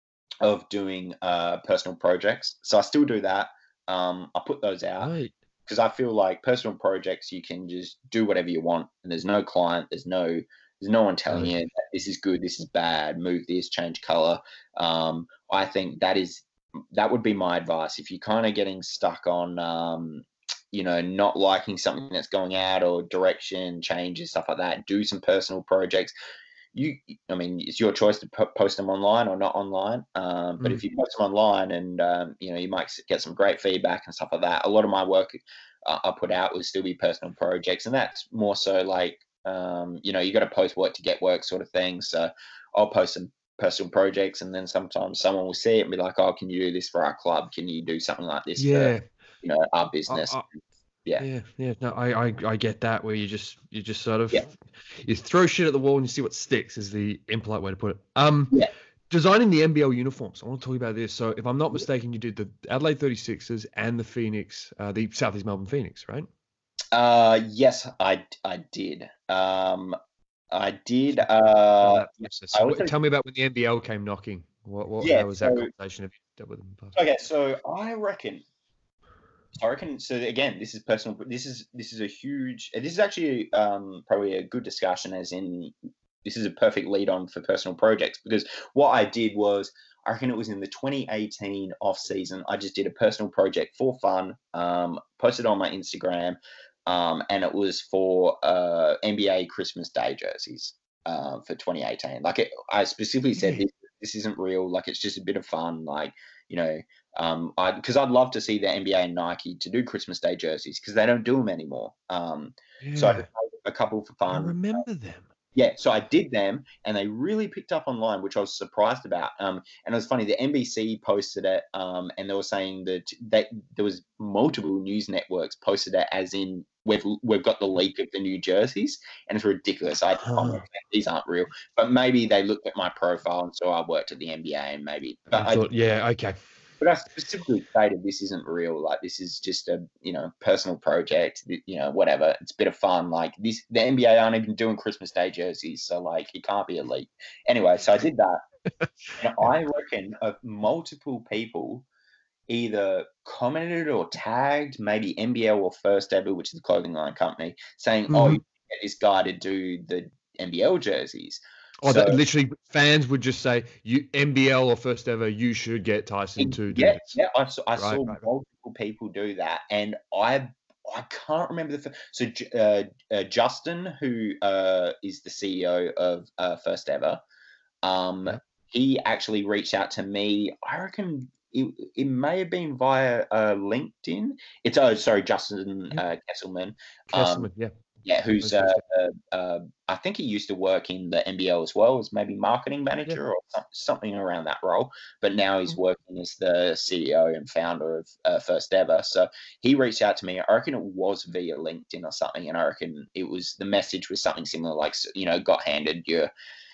of doing uh, personal projects. So I still do that. Um, I put those out Right. because I feel like personal projects you can just do whatever you want, and there's no client, there's no there's no one telling Right. you that this is good, this is bad, move this, change color. Um, I think that is that would be my advice if you're kind of getting stuck on. Um, you know, not liking something that's going out or direction changes, stuff like that. Do some personal projects. You, I mean, it's your choice to po- post them online or not online. Um, but Mm. if you post them online, and um, you know, you might get some great feedback and stuff like that. A lot of my work uh, I put out will still be personal projects, and that's more so like, um, you know, you got to post work to get work sort of thing. So I'll post some personal projects, and then sometimes someone will see it and be like, "Oh, can you do this for our club? Can you do something like this for, Yeah. you know, our I, business?" I, Yeah, yeah. Yeah. No, I, I, I get that, where you just, you just sort of, yeah, you throw shit at the wall and you see what sticks, is the impolite way to put it. Um, yeah. designing the N B L uniforms. I want to talk about this. So if I'm not mistaken, you did the Adelaide thirty-sixers and the Phoenix, uh, the Southeast Melbourne Phoenix, right? Uh, yes, I I did. Um, I did. On Uh, that yeah, process. I So what, also tell me about when the N B L came knocking. What, what, yeah. how was that So conversation? Have you dealt with them in the past? okay, so I reckon. I reckon. So again, this is personal. This is this is a huge. This is actually um probably a good discussion. As in, this is a perfect lead on for personal projects, because what I did was, I reckon it was in the twenty eighteen off season. I just did a personal project for fun. Um, posted on my Instagram, um, and it was for uh N B A Christmas Day jerseys. Uh, for twenty eighteen, like it, I specifically said Yeah. this. This isn't real. Like it's just a bit of fun. Like you know, um, I because I'd love to see the N B A and Nike to do Christmas Day jerseys because they don't do them anymore. Um, so I just Yeah. made a couple for I fun. remember them. Yeah, so I did them, and they really picked up online, which I was surprised about. Um, and it was funny. The N B C posted it, um, and they were saying that they, there was multiple news networks posted it, as in we've we've got the leak of the new jerseys, and it's ridiculous. I oh, man, these aren't real, but maybe they looked at my profile and saw I worked at the N B A, and maybe. But I I thought, yeah, okay. But I specifically stated this isn't real. Like, this is just a, you know, personal project. You know, whatever. It's a bit of fun. Like, this, the N B A aren't even doing Christmas Day jerseys, so like, it can't be a leak. Anyway, so I did that, and I reckon of multiple people either commented or tagged, maybe N B L or First Ever, which is the clothing line company, saying, Mm-hmm. "Oh, you get this guy to do the N B L jerseys." Oh, So- that, literally, fans would just say, "You N B L or First Ever, you should get Tyson to do yeah, this." yeah, I saw, I Right, saw right, right. multiple people do that, and I I can't remember the fir- so J- uh, uh, Justin, who uh, is the C E O of uh, First Ever, um, Yeah. he actually reached out to me. I reckon it, it may have been via uh, LinkedIn. It's oh sorry, Justin Yeah. uh, Kesselman. Kesselman, Um, yeah. yeah, who's Those uh, guys, uh, uh, I think he used to work in the N B L as well as maybe marketing manager or some, something around that role. But now he's Mhm. working as the C E O and founder of uh, First Ever. So he reached out to me. I reckon it was via LinkedIn or something, and I reckon it was the message was something similar, like, you know, got handed your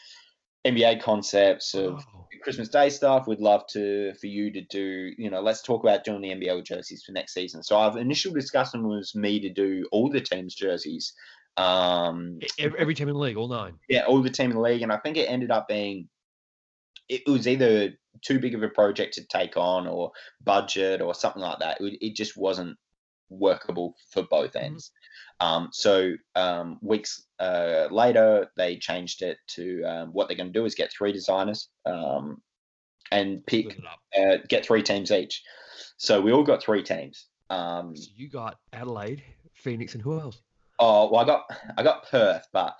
N B A concepts of Oh. Christmas Day stuff. We'd love to for you to do, you know, let's talk about doing the N B L jerseys for next season. So our initial discussion was me to do all the teams' jerseys. Um, Every, every team in the league, all nine. yeah, all the team in the league, and I think it ended up being it was either too big of a project to take on, or budget, or something like that. It, it just wasn't workable for both ends. Um, so um, weeks uh, later, they changed it to um, what they're going to do is get three designers um, and pick Split it up. uh, get three teams each. So we all got three teams. Um, So you got Adelaide, Phoenix, and who else? oh well, I got I got Perth, but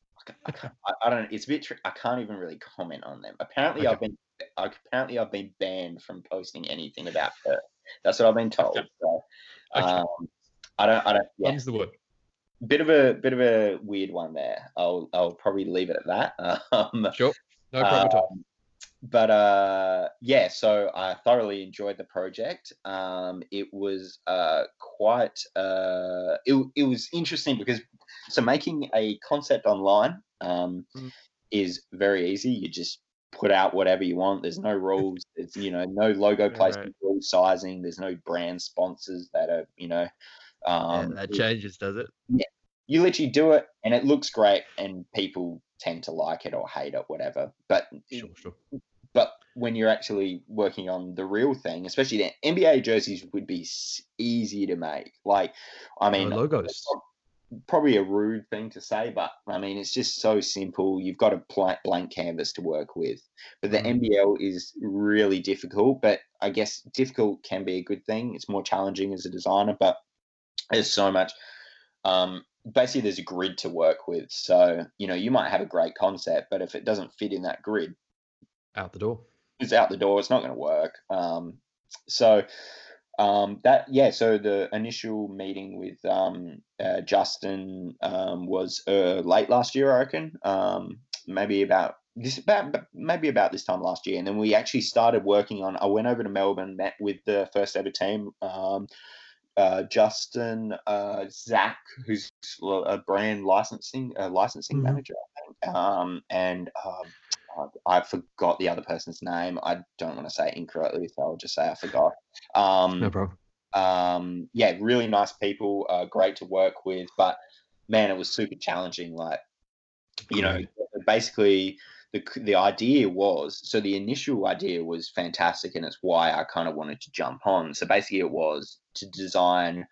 I, can't, I, I don't know. It's a bit. Tri- I can't even really comment on them. Apparently, Okay. I've been. I, apparently, I've been banned from posting anything about Perth. That's what I've been told. Okay. So, Okay. um, I don't. I don't. Yeah. Mum's the word. Bit of a bit of a weird one there. I'll I'll probably leave it at that. Um, Sure. No problem at all. um, but uh, yeah, so I thoroughly enjoyed the project. Um, it was uh, quite uh, it, it was interesting because so making a concept online um, Mm. is very easy. You just put out whatever you want. There's no rules. There's you know no logo Right. placement, rules, sizing. There's no brand sponsors that are you know. Um, yeah, that changes, does it? you literally do it and it looks great and people tend to like it or hate it, whatever. But Sure, sure. but when you're actually working on the real thing, especially the N B A jerseys would be s- easy to make. Like, I mean, no logos. probably a rude thing to say, but I mean, it's just so simple. You've got a pl- blank canvas to work with. But the Mm. N B L is really difficult, but I guess difficult can be a good thing. It's more challenging as a designer, but there's so much. Um, basically, there's a grid to work with. So, you know, you might have a great concept, but if it doesn't fit in that grid, Out the door. it's out the door. It's not going to work. Um, so, um, that yeah. So the initial meeting with um, uh, Justin um, was uh, late last year, I reckon. Um, maybe about this about maybe about this time last year, and then we actually started working on. I went over to Melbourne, met with the First Ever team. Um, uh, Justin, uh, Zach, who's a brand licensing uh, licensing Mhm. manager, I think, um, and um, uh, I forgot the other person's name. I don't want to say it incorrectly, so I'll just say I forgot. Um, No problem. um, yeah, really nice people, uh, great to work with, but man, it was super challenging. Like, you know, Agreed. basically the the idea was so the initial idea was fantastic, and it's why I kind of wanted to jump on. So basically, it was to design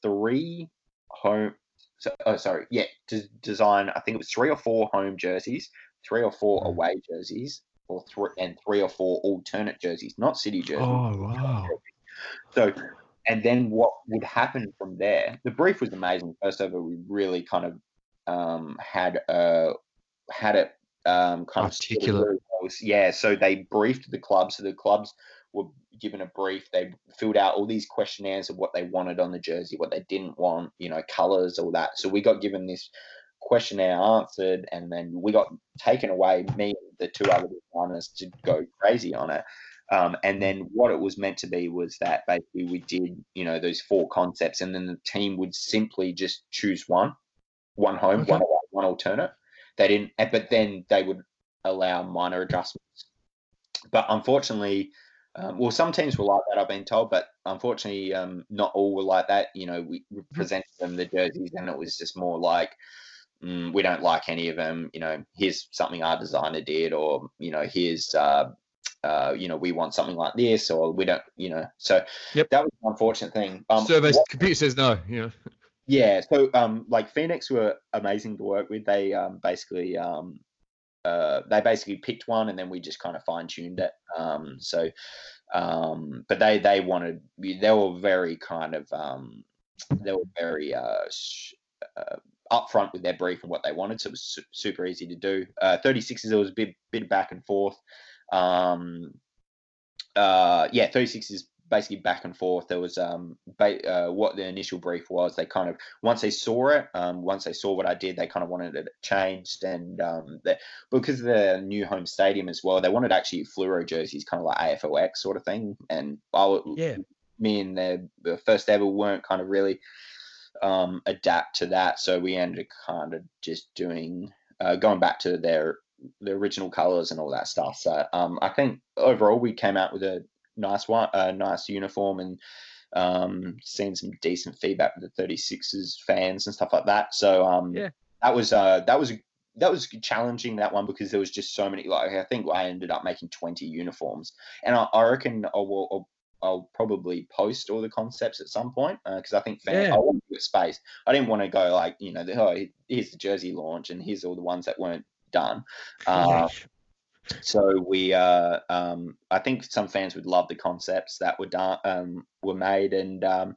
three home. So, oh, sorry, yeah, to design. I think it was three or four home jerseys, three or four Mm. away jerseys, or three and three or four alternate jerseys, not city jerseys. Oh, wow. So, and then what would happen from there? The brief was amazing. First over, we really kind of um, had uh, had it um, kind Articulate. of really close. Yeah. So they briefed the clubs. So the clubs were given a brief. They filled out all these questionnaires of what they wanted on the jersey, what they didn't want, you know, colors, all that. So we got given this questionnaire answered, and then we got taken away, me and the two other designers, to go crazy on it. Um, and then what it was meant to be was that basically we did, you know, those four concepts, and then the team would simply just choose one, one home, Okay. one away, one alternate. They didn't, but then they would allow minor adjustments. But unfortunately, um, well, some teams were like that, I've been told, but unfortunately, um, not all were like that. You know, we, we presented them the jerseys, and it was just more like, mm, we don't like any of them. You know, here's something our designer did, or you know, here's uh, uh, you know, we want something like this, or we don't, you know. So Yep. that was an unfortunate thing. Um, Survey what, computer says no. You know. yeah. So um, like Phoenix were amazing to work with. They um, basically um, uh, they basically picked one, and then we just kind of fine tuned it. Um, so, um, but they they wanted they were very kind of um, they were very uh, sh- uh, upfront with their brief and what they wanted, so it was su- super easy to do. Uh, thirty-sixes, there was a bit bit back and forth. Um, uh, yeah, thirty-six is basically back and forth. There was um, ba- uh, what the initial brief was. They kind of once they saw it, um, once they saw what I did, they kind of wanted it changed, and um, they, because of the new home stadium as well, they wanted actually fluoro jerseys, kind of like A F L X sort of thing. And I, Yeah. me and the, the first ever weren't kind of really um, adapt to that, so we ended up kind of just doing uh, going back to their the original colors and all that stuff. So um, I think overall we came out with a nice one, a nice uniform, and um, seen some decent feedback with the thirty-sixes fans and stuff like that. So um, Yeah. that was uh, that was that was challenging, that one, because there was just so many. Like I think I ended up making twenty uniforms, and I, I reckon I will. I'll, I'll probably post all the concepts at some point, because uh, I think fans, Yeah. I want to give it space. I didn't want to go like, you know, the, oh, here's the jersey launch and here's all the ones that weren't done. Uh, so we, uh, um, I think some fans would love the concepts that were done, um, were made, and um,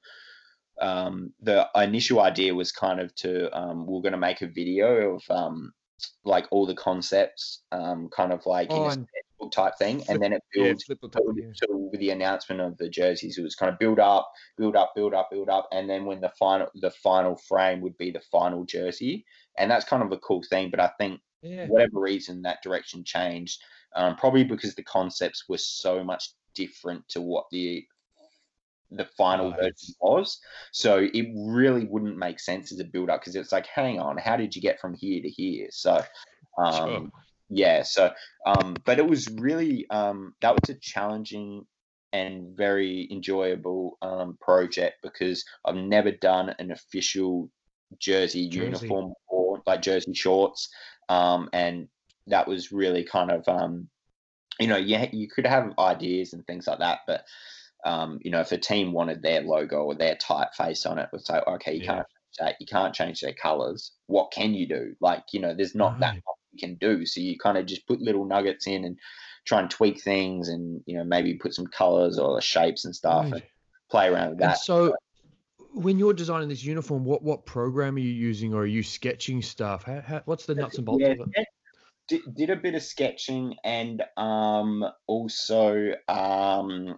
um, the initial idea was kind of to um, we we're going to make a video of um, like all the concepts, um, kind of like Oh, in a and sketchbook type thing, flip- and then it yeah, builds. flip the top, yeah. So with the announcement of the jerseys, it was kind of build up, build up, build up, build up, and then when the final the final frame would be the final jersey, and that's kind of a cool thing. But I think Yeah. whatever reason that direction changed, um, probably because the concepts were so much different to what the the final Right. version was. So it really wouldn't make sense as a build up, because it's like, hang on, how did you get from here to here? So um Sure. yeah, so um but it was really um that was a challenging and very enjoyable um project, because I've never done an official jersey, Jersey. uniform, or like jersey shorts, um and that was really kind of um you know, you, you could have ideas and things like that, but um, you know, if a team wanted their logo or their typeface on it, would say, okay, you Yeah. can't change that, you can't change their colors. What can you do? Like, you know, there's not that Right. much you can do. So you kind of just put little nuggets in and try and tweak things, and you know, maybe put some colors or shapes and stuff, Right. and play around with And that. so, when you're designing this uniform, what what program are you using, or are you sketching stuff? How, how what's the nuts and bolts Yeah, of it? did, did a bit of sketching, and um, also um,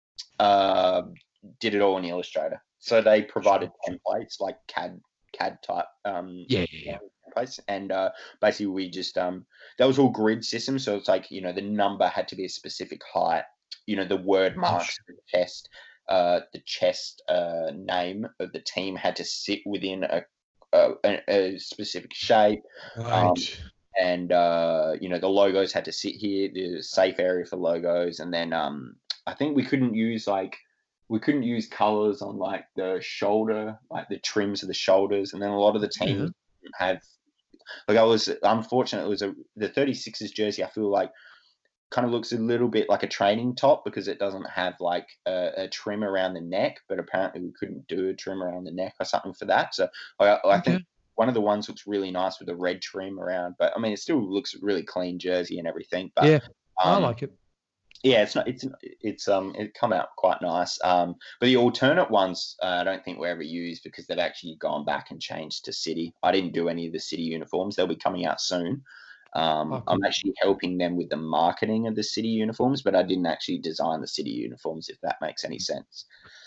uh, did it all in Illustrator. So they provided templates like C A D C A D type um, Yeah, yeah, yeah. templates, and uh, basically we just um, that was all grid system. So it's like, you know, the number had to be a specific height. You know, the word marks the chest, uh, the chest uh, name of the team had to sit within a a, a specific shape. Um, Right. and uh, you know, the logos had to sit here. There's a safe area for logos, and then um, I think we couldn't use like we couldn't use colors on like the shoulder, like the trims of the shoulders, and then a lot of the teams Yeah. have like I was unfortunate. It was a the thirty-sixes jersey. I feel like kind of looks a little bit like a training top, because it doesn't have like a, a trim around the neck, but apparently we couldn't do a trim around the neck or something for that. So I, I Okay. think one of the ones looks really nice with a red trim around, but I mean, it still looks really clean jersey and everything. But Yeah, I um, like it. yeah, it's not, it's, it's, um, it come out quite nice. Um, but the alternate ones, uh, I don't think were ever used, because they've actually gone back and changed to city. I didn't do any of the city uniforms. They'll be coming out soon. Um, Oh, I'm cool. actually helping them with the marketing of the City uniforms, but I didn't actually design the City uniforms, if that makes any sense.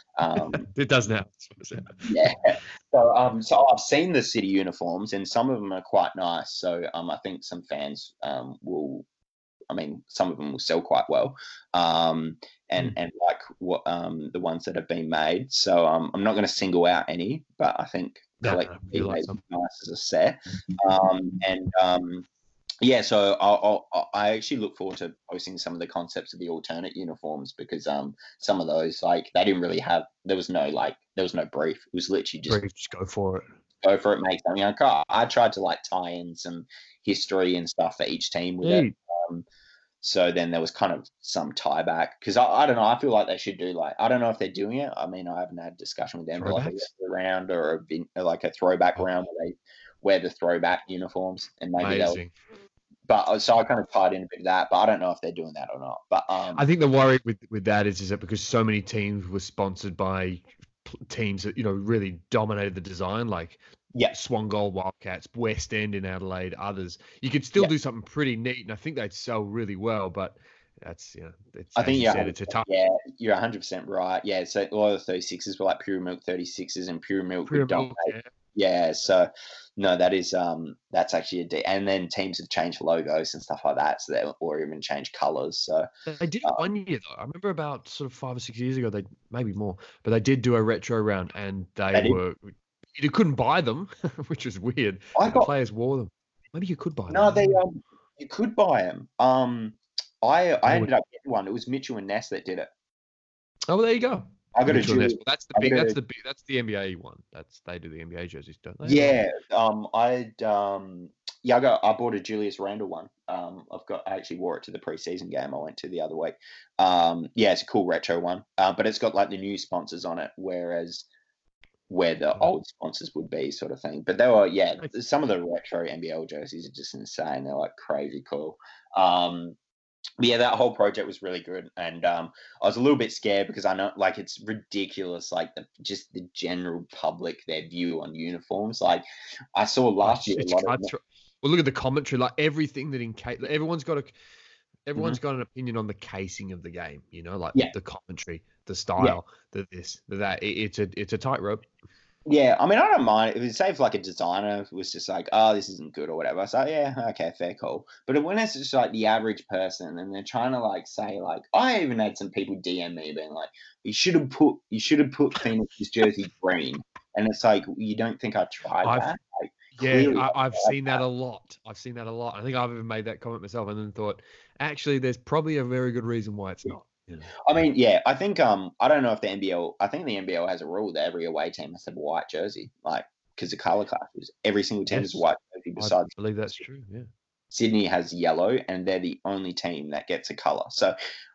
Um, It does now. yeah. So, um, so I've seen the City uniforms, and some of them are quite nice. So, um, I think some fans um, will. I mean, some of them will sell quite well, um, and Mm. and like what um, the ones that have been made. So, um, I'm not going to single out any, but I think No, no, collectively you like they're some. nice as a set. Um, and um, yeah, so I'll, I'll, I actually look forward to posting some of the concepts of the alternate uniforms because um some of those like they didn't really have there was no like there was no brief. It was literally just Brief, just go for it. go for it, make something. Like, I, I tried to like tie in some history and stuff for each team with it. Hey, Um, so then there was kind of some tie back because I, I don't know. I feel like they should do like I don't know if they're doing it. I mean, I haven't had a discussion with them, but like a throwbacks. retro round or a vin- like a throwback Oh, round where they wear the throwback uniforms and maybe they'll amazing. but uh, so I kind of tied in a bit of that, but I don't know if they're doing that or not. But um, I think the worry with with that is is that because so many teams were sponsored by p- teams that you know really dominated the design, like yeah, Swangol Wildcats, West End in Adelaide, others, you could still yeah, do something pretty neat, and I think they'd sell really well. But that's you know, it's I as think you you're said, it's a tough. yeah, you're one hundred percent right. Yeah, so a lot of the thirty-sixes were like pure milk thirty-sixes, and pure milk would Pure dominate. milk, yeah. Yeah, so no, that is um, that's actually a D. And then teams have changed logos and stuff like that, so they or even changed colors. So They did it uh, one year though. I remember about sort of five or six years ago. They maybe more, but they did do a retro round, and they they did. were you couldn't buy them, which was weird. I But the got players wore them. Maybe you could buy them. no, I they don't know. um, you could buy them. Um, I I They were. ended up getting one. It was Mitchell and Ness that did it. Oh, well, there you go. I got a Mitchell and Ness. Julius. Well, that's the I big. got That's a the big. That's the N B A one. That's they do the N B A jerseys, don't they? Or- yeah. Um, I'd um, yeah, I got I bought a Julius Randle one. Um, I've got I actually wore it to the preseason game I went to the other week. Um, yeah, it's a cool retro one. Uh, but it's got like the new sponsors on it, whereas where the Oh, old sponsors would be, sort of thing. But they were, yeah, nice. some of the retro N B L jerseys are just insane. They're like crazy cool. Um, but yeah, that whole project was really good, and um, I was a little bit scared because I know, like, it's ridiculous, like the just the general public their view on uniforms. Like, I saw Oh, last it's, year a it's lot of, cutthroat. Well, look at the commentary. Like everything that in case everyone's got a Mhm. everyone's got an opinion on the casing of the game. You know, like yeah, the commentary, the yeah. style, the this, the that. It, it's a it's a tightrope. Yeah, I mean, I don't mind. If it's say if like a designer was just like, "Oh, this isn't good" or whatever, I say, "Yeah, okay, fair, cool." But when it's just like the average person, and they're trying to like say like, I even had some people D M me being like, "You should have put, you should have put Phoenix's jersey green," and it's like, you don't think I tried I've that? Like, Yeah, clearly, I, I I've tried seen that. that a lot. I've seen that a lot. I think I've even made that comment myself, and then thought, actually, there's probably a very good reason why it's not. You know, I mean, yeah, I think um, I don't know if the N B L, I think the N B L has a rule that every away team has to have a white jersey, like because the color clashes. Every single team has a yes, white jersey I besides believe that's true. Yeah. Sydney has yellow, and they're the only team that gets a color. So,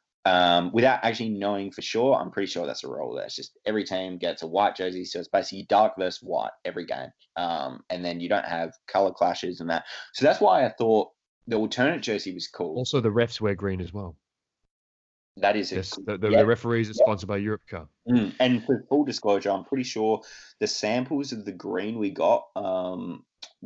um, without actually knowing for sure, I'm pretty sure that's a rule. That's just every team gets a white jersey, so it's basically dark versus white every game, um, and then you don't have color clashes and that. So that's why I thought the alternate jersey was cool. Also, the refs wear green as well. That is a Yes, good, the, the, yeah. the referees are Yeah. sponsored by Europe Cup. Mm. And for full disclosure, I'm pretty sure the samples of the green we got um,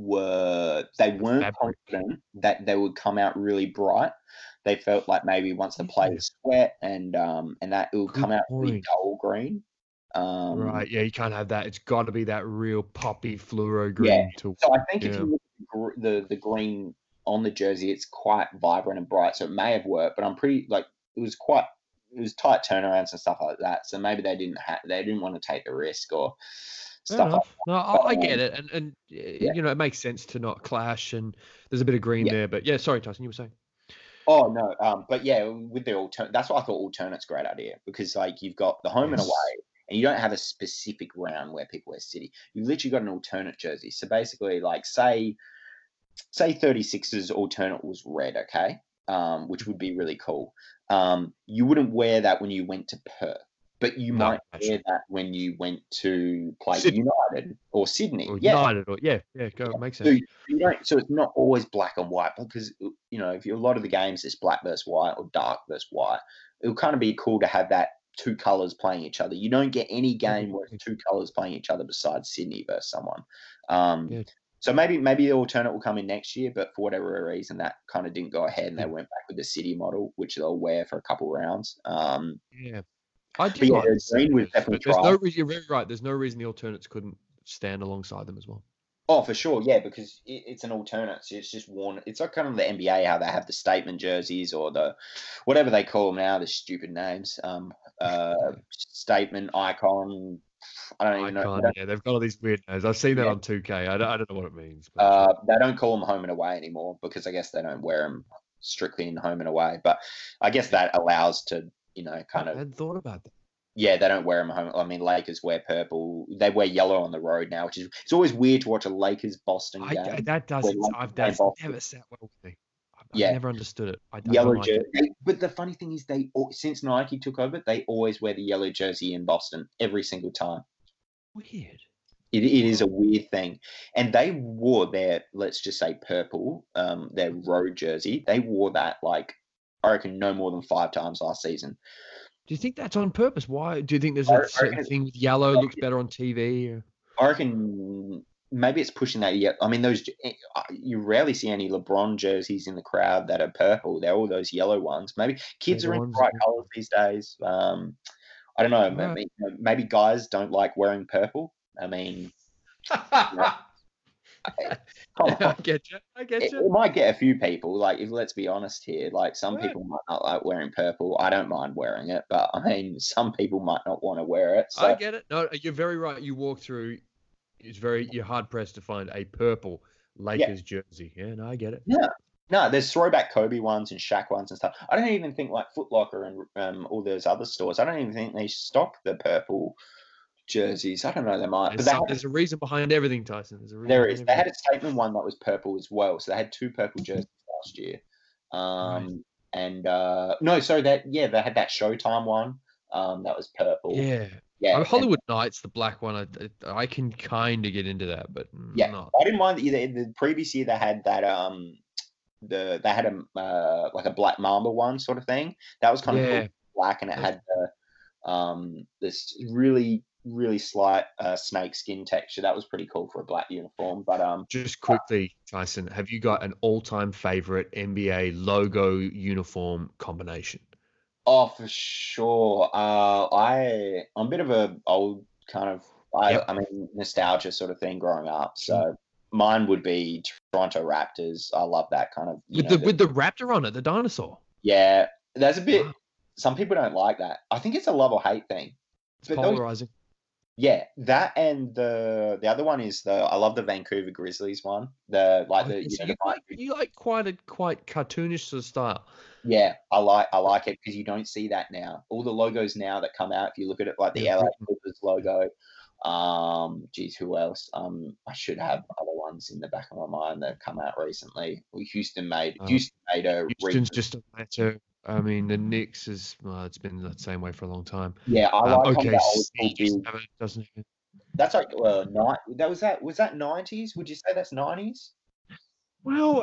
were they The weren't fabric. confident that they would come out really bright. They felt like maybe once the Yeah. players sweat and um, and that it would Good come out really point. dull green. Um, Right. Yeah, you can't have that. It's got to be that real poppy fluoro yeah. green to. So I think if Yeah. you look at the, gr- the the green on the jersey, it's quite vibrant and bright. So it may have worked, but I'm pretty like it was quite it was tight turnarounds and stuff like that. So maybe they didn't have they didn't want to take the risk or Fair stuff like enough. No, that. But, I, I get um, it, and and uh, yeah, you know it makes sense to not clash, and there's a bit of green yeah. there. But yeah, sorry, Tyson, you were saying. Oh no, um, but yeah, with the alternate, that's why I thought alternate's a great idea because like you've got the home and Yes. away, and you don't have a specific round where people wear City. You've literally got an alternate jersey. So basically, like say say thirty-six's alternate was red, okay, um, which would be really cool. Um, you wouldn't wear that when you went to Perth, but you No, might wear actually. that when you went to play Sydney United or Sydney. or Yeah, United or yeah, yeah, go makes so sense. you don't. So it's not always black and white because you know if you a lot of the games it's black versus white or dark versus white. It would kind of be cool to have that two colors playing each other. You don't get any game where it's two colors playing each other besides Sydney versus someone. Um, Yeah. So maybe maybe the alternate will come in next year, but for whatever reason, that kind of didn't go ahead, and they went back with the city model, which they'll wear for a couple rounds. Um, Yeah, I did but yeah, like the the green was City, definitely but there's tried. no reason. You're very right. There's no reason the alternates couldn't stand alongside them as well. Oh, for sure, yeah, because it, it's an alternate. So it's just worn. It's like kind of the N B A how they have the statement jerseys or the whatever they call them now, the stupid names. Um, uh, statement icon. I don't even know. Icon, Don't, yeah, they've got all these weird names. I've seen that yeah. on two K. I don't, I don't know what it means. But Uh, sure. they don't call them home and away anymore because I guess they don't wear them strictly in home and away. But I guess that allows to, you know, kind I of. hadn't thought about that. Yeah, they don't wear them home. I mean, Lakers wear purple. They wear yellow on the road now, which is it's always weird to watch a Lakers Boston I, game. that doesn't. I've that's never sat well with me. I've, yeah. I've never understood it. I, I yellow like jersey. it. But the funny thing is, they since Nike took over, they always wear the yellow jersey in Boston every single time. Weird. It, it is a weird thing. And they wore their, let's just say purple, um, their road jersey. They wore that, like, I reckon no more than five times last season. Do you think that's on purpose? Why? Do you think there's a I, certain I reckon, thing with yellow looks better on T V? Or? I reckon maybe it's pushing that. Yeah, I mean, those you rarely see any LeBron jerseys in the crowd that are purple. They're all those yellow ones. Maybe kids They're are in bright colors these days. Um, I don't know. Right. Maybe, maybe guys don't like wearing purple. I mean, you know, I, I get you. I get it, you. It might get a few people. Like, if let's be honest here, like some right. people might not like wearing purple. I don't mind wearing it, but I mean, some people might not want to wear it. So. I get it. No, you're very right. You walk through. It's very you're hard pressed to find a purple Lakers yeah. jersey. Yeah, no, I get it. Yeah. No, there's throwback Kobe ones and Shaq ones and stuff. I don't even think like Foot Locker and um, all those other stores. I don't even think they stock the purple jerseys. I don't know. They might. There's, but they some, had, there's a reason behind everything, Tyson. There's a reason there is. They had a statement one that was purple as well. So they had two purple jerseys last year. Um, right. And uh, no, so that yeah, they had that Showtime one. Um, that was purple. Yeah. Yeah, I mean, Hollywood and, Nights, the black one, I, I can kind of get into that, but yeah, not. I didn't mind that either. The previous year they had that um, the they had a uh, like a Black Mamba one sort of thing. That was kind yeah. of cool, black, and it had the um this really really slight uh, snake skin texture. That was pretty cool for a black uniform. But um, just quickly, Tyson, have you got an all-time favorite N B A logo uniform combination? Oh, for sure. Uh, I I'm a bit of a old kind of I, yep. I mean nostalgia sort of thing growing up. So mm. mine would be Toronto Raptors. I love that kind of with know, the, the with the raptor on it, the dinosaur. Yeah, there's a bit. Wow. Some people don't like that. I think it's a love or hate thing. It's but polarizing. Those, yeah, that and the the other one is the I love the Vancouver Grizzlies one. The like the, oh, you, so know, you, the like, you like quite a quite cartoonish sort of style. Yeah, I like I like it because you don't see that now. All the logos now that come out, if you look at it, like the yeah. L A Clippers logo, um, geez, who else? Um, I should have other ones in the back of my mind that have come out recently. Well, Houston made um, Houston made a. Houston's just a matter. I mean, the Knicks is well, it's been the same way for a long time. Yeah, I like um, okay. That doesn't even. That's like uh, night. That was that was that nineties? Would you say that's nineties? Well,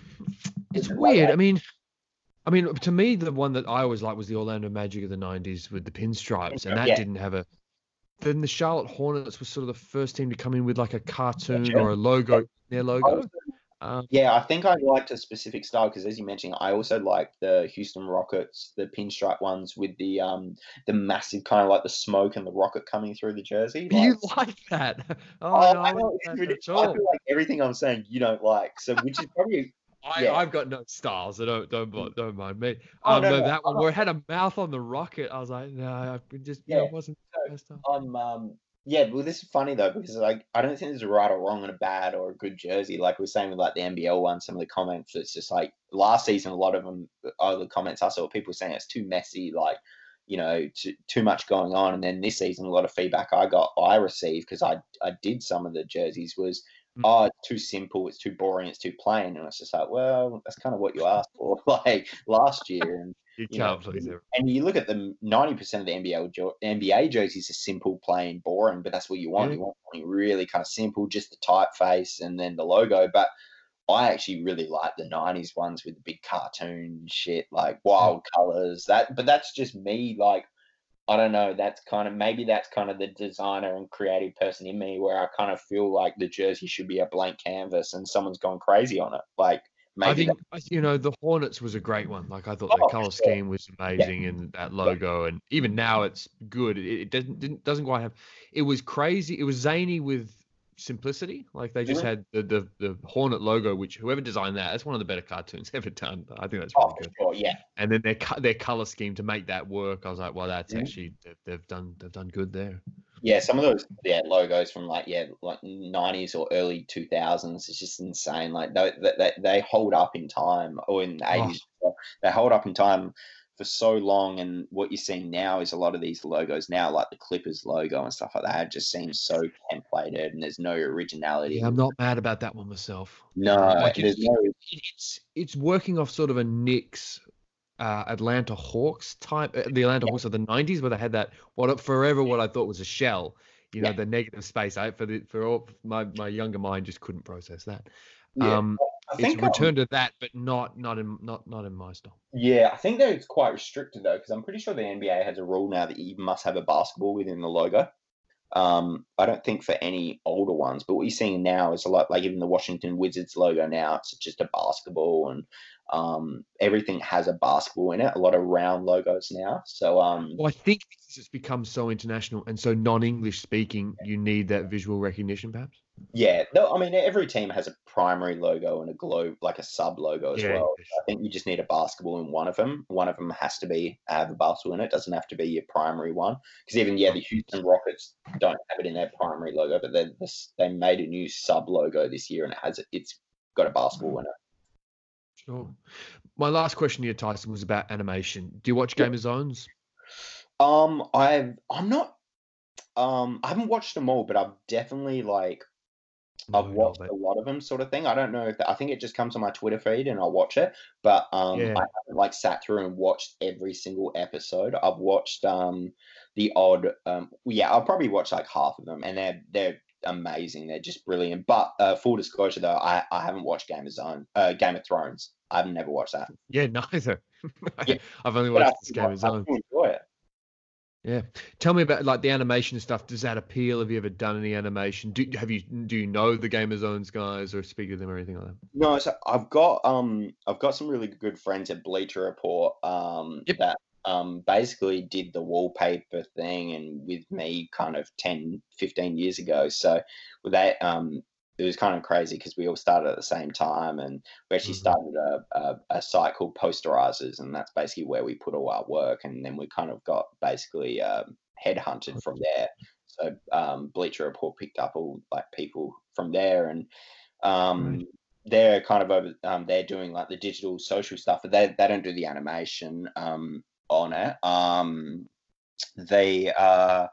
it's weird. I mean. I mean, to me, the one that I always liked was the Orlando Magic of the nineties with the pinstripes, and that yeah. didn't have a. Then the Charlotte Hornets was sort of the first team to come in with like a cartoon yeah. or a logo, their logo. Um, yeah, I think I liked a specific style because, as you mentioned, I also liked the Houston Rockets, the pinstripe ones with the um the massive kind of like the smoke and the rocket coming through the jersey. Like, you like that? Oh, oh no, I, know, I, I feel like everything I'm saying you don't like, so which is probably. I, yeah. I've got no styles, so don't don't don't mind me. Oh, um, no, no, that one where it had a mouth on the rocket, I was like, no, I just yeah, it wasn't. So, I'm um yeah, well, this is funny though because like I don't think there's a right or wrong and a bad or a good jersey. Like we we're saying with like the N B L one, some of the comments, it's just like last season, a lot of them, oh, the comments I saw, people saying it's too messy, like you know, too, too much going on. And then this season, a lot of feedback I got, I received because I I did some of the jerseys was. Oh, it's too simple, it's too boring, it's too plain. And it's just like, well, that's kind of what you asked for, like last year. And you, you can't know, please everyone. And you look at the ninety percent of the N B A, N B A jerseys are simple, plain, boring, but that's what you want. Yeah. You want something really kind of simple, just the typeface and then the logo. But I actually really like the nineties ones with the big cartoon shit, like wild yeah. colors. That, but that's just me, like, I don't know. That's kind of maybe that's kind of the designer and creative person in me, where I kind of feel like the jersey should be a blank canvas and someone's gone crazy on it. Like I maybe. think That, you know the Hornets was a great one. Like I thought the oh, color sure. scheme was Yeah. amazing, and that logo, and even now it's good. It, it doesn't didn't, doesn't quite have. It was crazy. It was zany with simplicity. Like they just Mhm. had the, the the Hornet logo, which whoever designed that, that's one of the better cartoons ever done. I think that's really Oh, for good. sure. Yeah. And then their co- their color scheme to make that work, I was like, well, that's Mhm. actually they've, they've done they've done good there. Yeah, some of those yeah logos from like yeah like nineties or early two thousands is just insane. Like they, they they hold up in time, or in the eighties they hold up in time for so long. And what you're seeing now is a lot of these logos now, like the Clippers logo and stuff like that, just seems so templated and there's no originality. Yeah, I'm not mad about that one myself. No, Um, like there's it's, no. it's it's working off sort of a Knicks, uh, Atlanta Hawks type. uh, The Atlanta Yeah. Hawks of the nineties, where they had that what forever what I thought was a shell. You know, Yeah. the negative space. I for the for all my my younger mind just couldn't process that. Yeah, Um, I it's think um, returned to that, but not not in not not in my style. yeah, I think that it's quite restricted though, because I'm pretty sure the N B A has a rule now that you must have a basketball within the logo. Um, I don't think for any older ones, but what you're seeing now is a lot like even the Washington Wizards logo now, it's just a basketball, and um, everything has a basketball in it. A lot of round logos now. So um, Well, I think because it's become so international and so non-English speaking, you need that visual recognition, perhaps. yeah, no, I mean every team has a primary logo and a globe, like a sub logo as Yeah, well. yeah, I think you just need a basketball in one of them. One of them has to be have a basketball in it. It doesn't have to be your primary one, because even yeah, the Houston Rockets don't have it in their primary logo, but they this, they made a new sub logo this year and it has it. It's got a basketball in it. Sure. My last question here, Tyson, was about animation. Do you watch Game of Zones? Um, I've I'm not um I haven't watched them all, but I've definitely like No, I've no, watched but a lot of them, sort of thing. I don't know if I think it just comes on my Twitter feed and I'll watch it, but um, yeah, I haven't like sat through and watched every single episode. I've watched um the odd um yeah, I'll probably watch like half of them, and they're they're amazing. They're just brilliant. But uh, full disclosure though, I I haven't watched Game of Zone, uh, Game of Thrones. I've never watched that. yeah, neither. Yeah, I've only but I watched this still, Game of I Zones. still enjoy it. Yeah, tell me about like the animation and stuff. Does that appeal? Have you ever done any animation? Do have you do you know the Game of Zones guys or speak with them or anything like that? No, so I've got um I've got some really good friends at Bleacher Report um Yep. that um basically did the wallpaper thing and with me kind of ten, fifteen years ago. So with that um it was kind of crazy because we all started at the same time, and we actually Mhm. started a, a, a site called Posterizers, and that's basically where we put all our work, and then we kind of got basically um, headhunted from there. So um, Bleacher Report picked up all like people from there, and um, Right. they're kind of over. Um, they're doing like the digital social stuff, but they they don't do the animation um, on it. Um, they uh,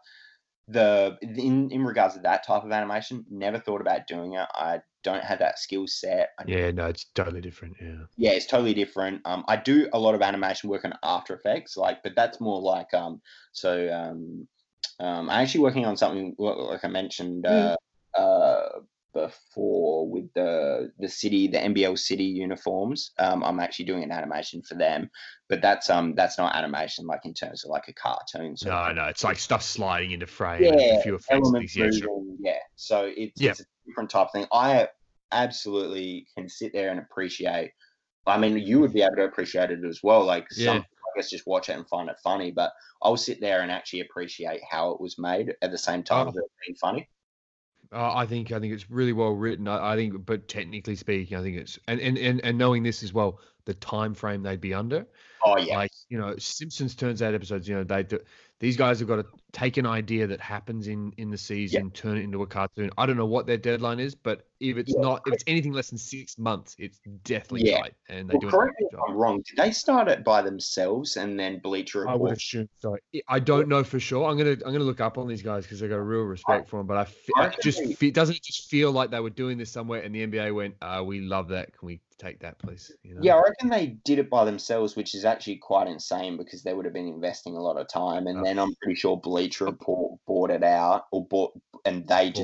the in in regards to that type of animation, never thought about doing it. I don't have that skill set. I, Yeah, no, it's totally different. Yeah. yeah, it's totally different. Um, I do a lot of animation work on After Effects, like, but that's more like um. So um, um, I'm actually working on something like I mentioned uh, uh before with the the city, the N B L city uniforms. Um, I'm actually doing an animation for them, but that's um that's not animation like in terms of like a cartoon. Sort of No, thing. no, it's like stuff sliding into frame Yeah, and a few effects. and elements things. Yeah, sure. moving. Yeah, so it's Yeah. it's a different type of thing. I absolutely can sit there and appreciate. I mean, you would be able to appreciate it as well. Like some, Yeah. I guess, just watch it and find it funny. But I'll sit there and actually appreciate how it was made at the same time Oh. as it being funny. Uh, I think I think it's really well written. I, I think, but technically speaking, I think it's and, and and and knowing this as well, the time frame they'd be under. Oh yeah, Like, you know, Simpsons turns out episodes. You know, they do, these guys have got to take an idea that happens in in the season, turn it into a cartoon. I don't know what their deadline is, but if it's Yeah. not, if it's anything less than six months, it's definitely Yeah. tight. And they Well, do a correct me great if job. I'm wrong. Did they start it by themselves and then Bleacher I would Report? assume so. I don't know for sure. I'm gonna I'm gonna look up on these guys because I got a real respect for them. But I, fe- I I reckon just they- fe- doesn't it just feel like they were doing this somewhere, and the N B A went, uh, "We love that. Can we take that, please?" You know? Yeah, I reckon they did it by themselves, which is actually quite insane because they would have been investing a lot of time. And Oh. then I'm pretty sure Bleacher Report bought it out or bought, and they just Bought-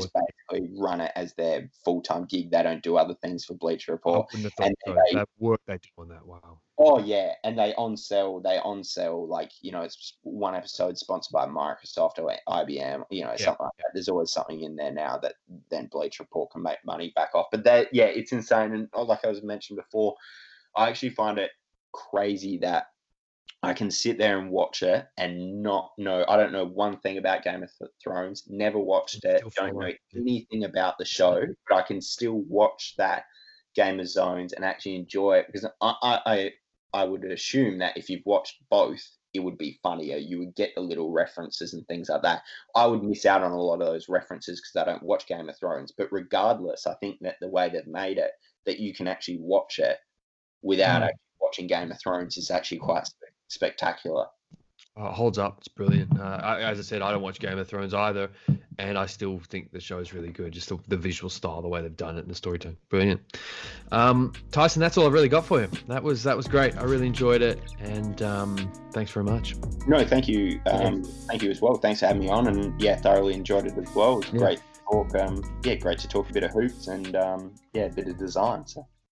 basically run it as their full-time gig. They don't do other things for Bleacher I Report. wouldn't have thought And so. they, That work they do on that. Wow. oh yeah, and they on sell, they on sell like, you know, it's one episode sponsored by Microsoft or I B M, you know, Yeah, something like that. There's always something in there now that then Bleacher Report can make money back off. But that, yeah, it's insane. And oh, like I was mentioned before, I actually find it crazy that I can sit there and watch it and not know. I don't know one thing about Game of Thrones. Never watched it. Still Don't follow know it. anything about the show, but I can still watch that Game of Zones and actually enjoy it because I, I, I, I would assume that if you've watched both, it would be funnier. You would get the little references and things like that. I would miss out on a lot of those references because I don't watch Game of Thrones. But regardless, I think that the way they've made it, that you can actually watch it without Mm. actually watching Game of Thrones is actually quite spe- spectacular. Oh, it holds up. It's brilliant. Uh, I, as I said, I don't watch Game of Thrones either, and I still think the show is really good. Just the, the visual style, the way they've done it, and the storytelling, brilliant. Um, Tyson, that's all I've really got for you. That was that was great. I really enjoyed it, and um, thanks very much. No, thank you. Um, thank you as well. Thanks for having me on, and yeah, thoroughly enjoyed it as well. It was Yeah. great to talk. Um, yeah, great to talk a bit of hoops and um, yeah, a bit of design. So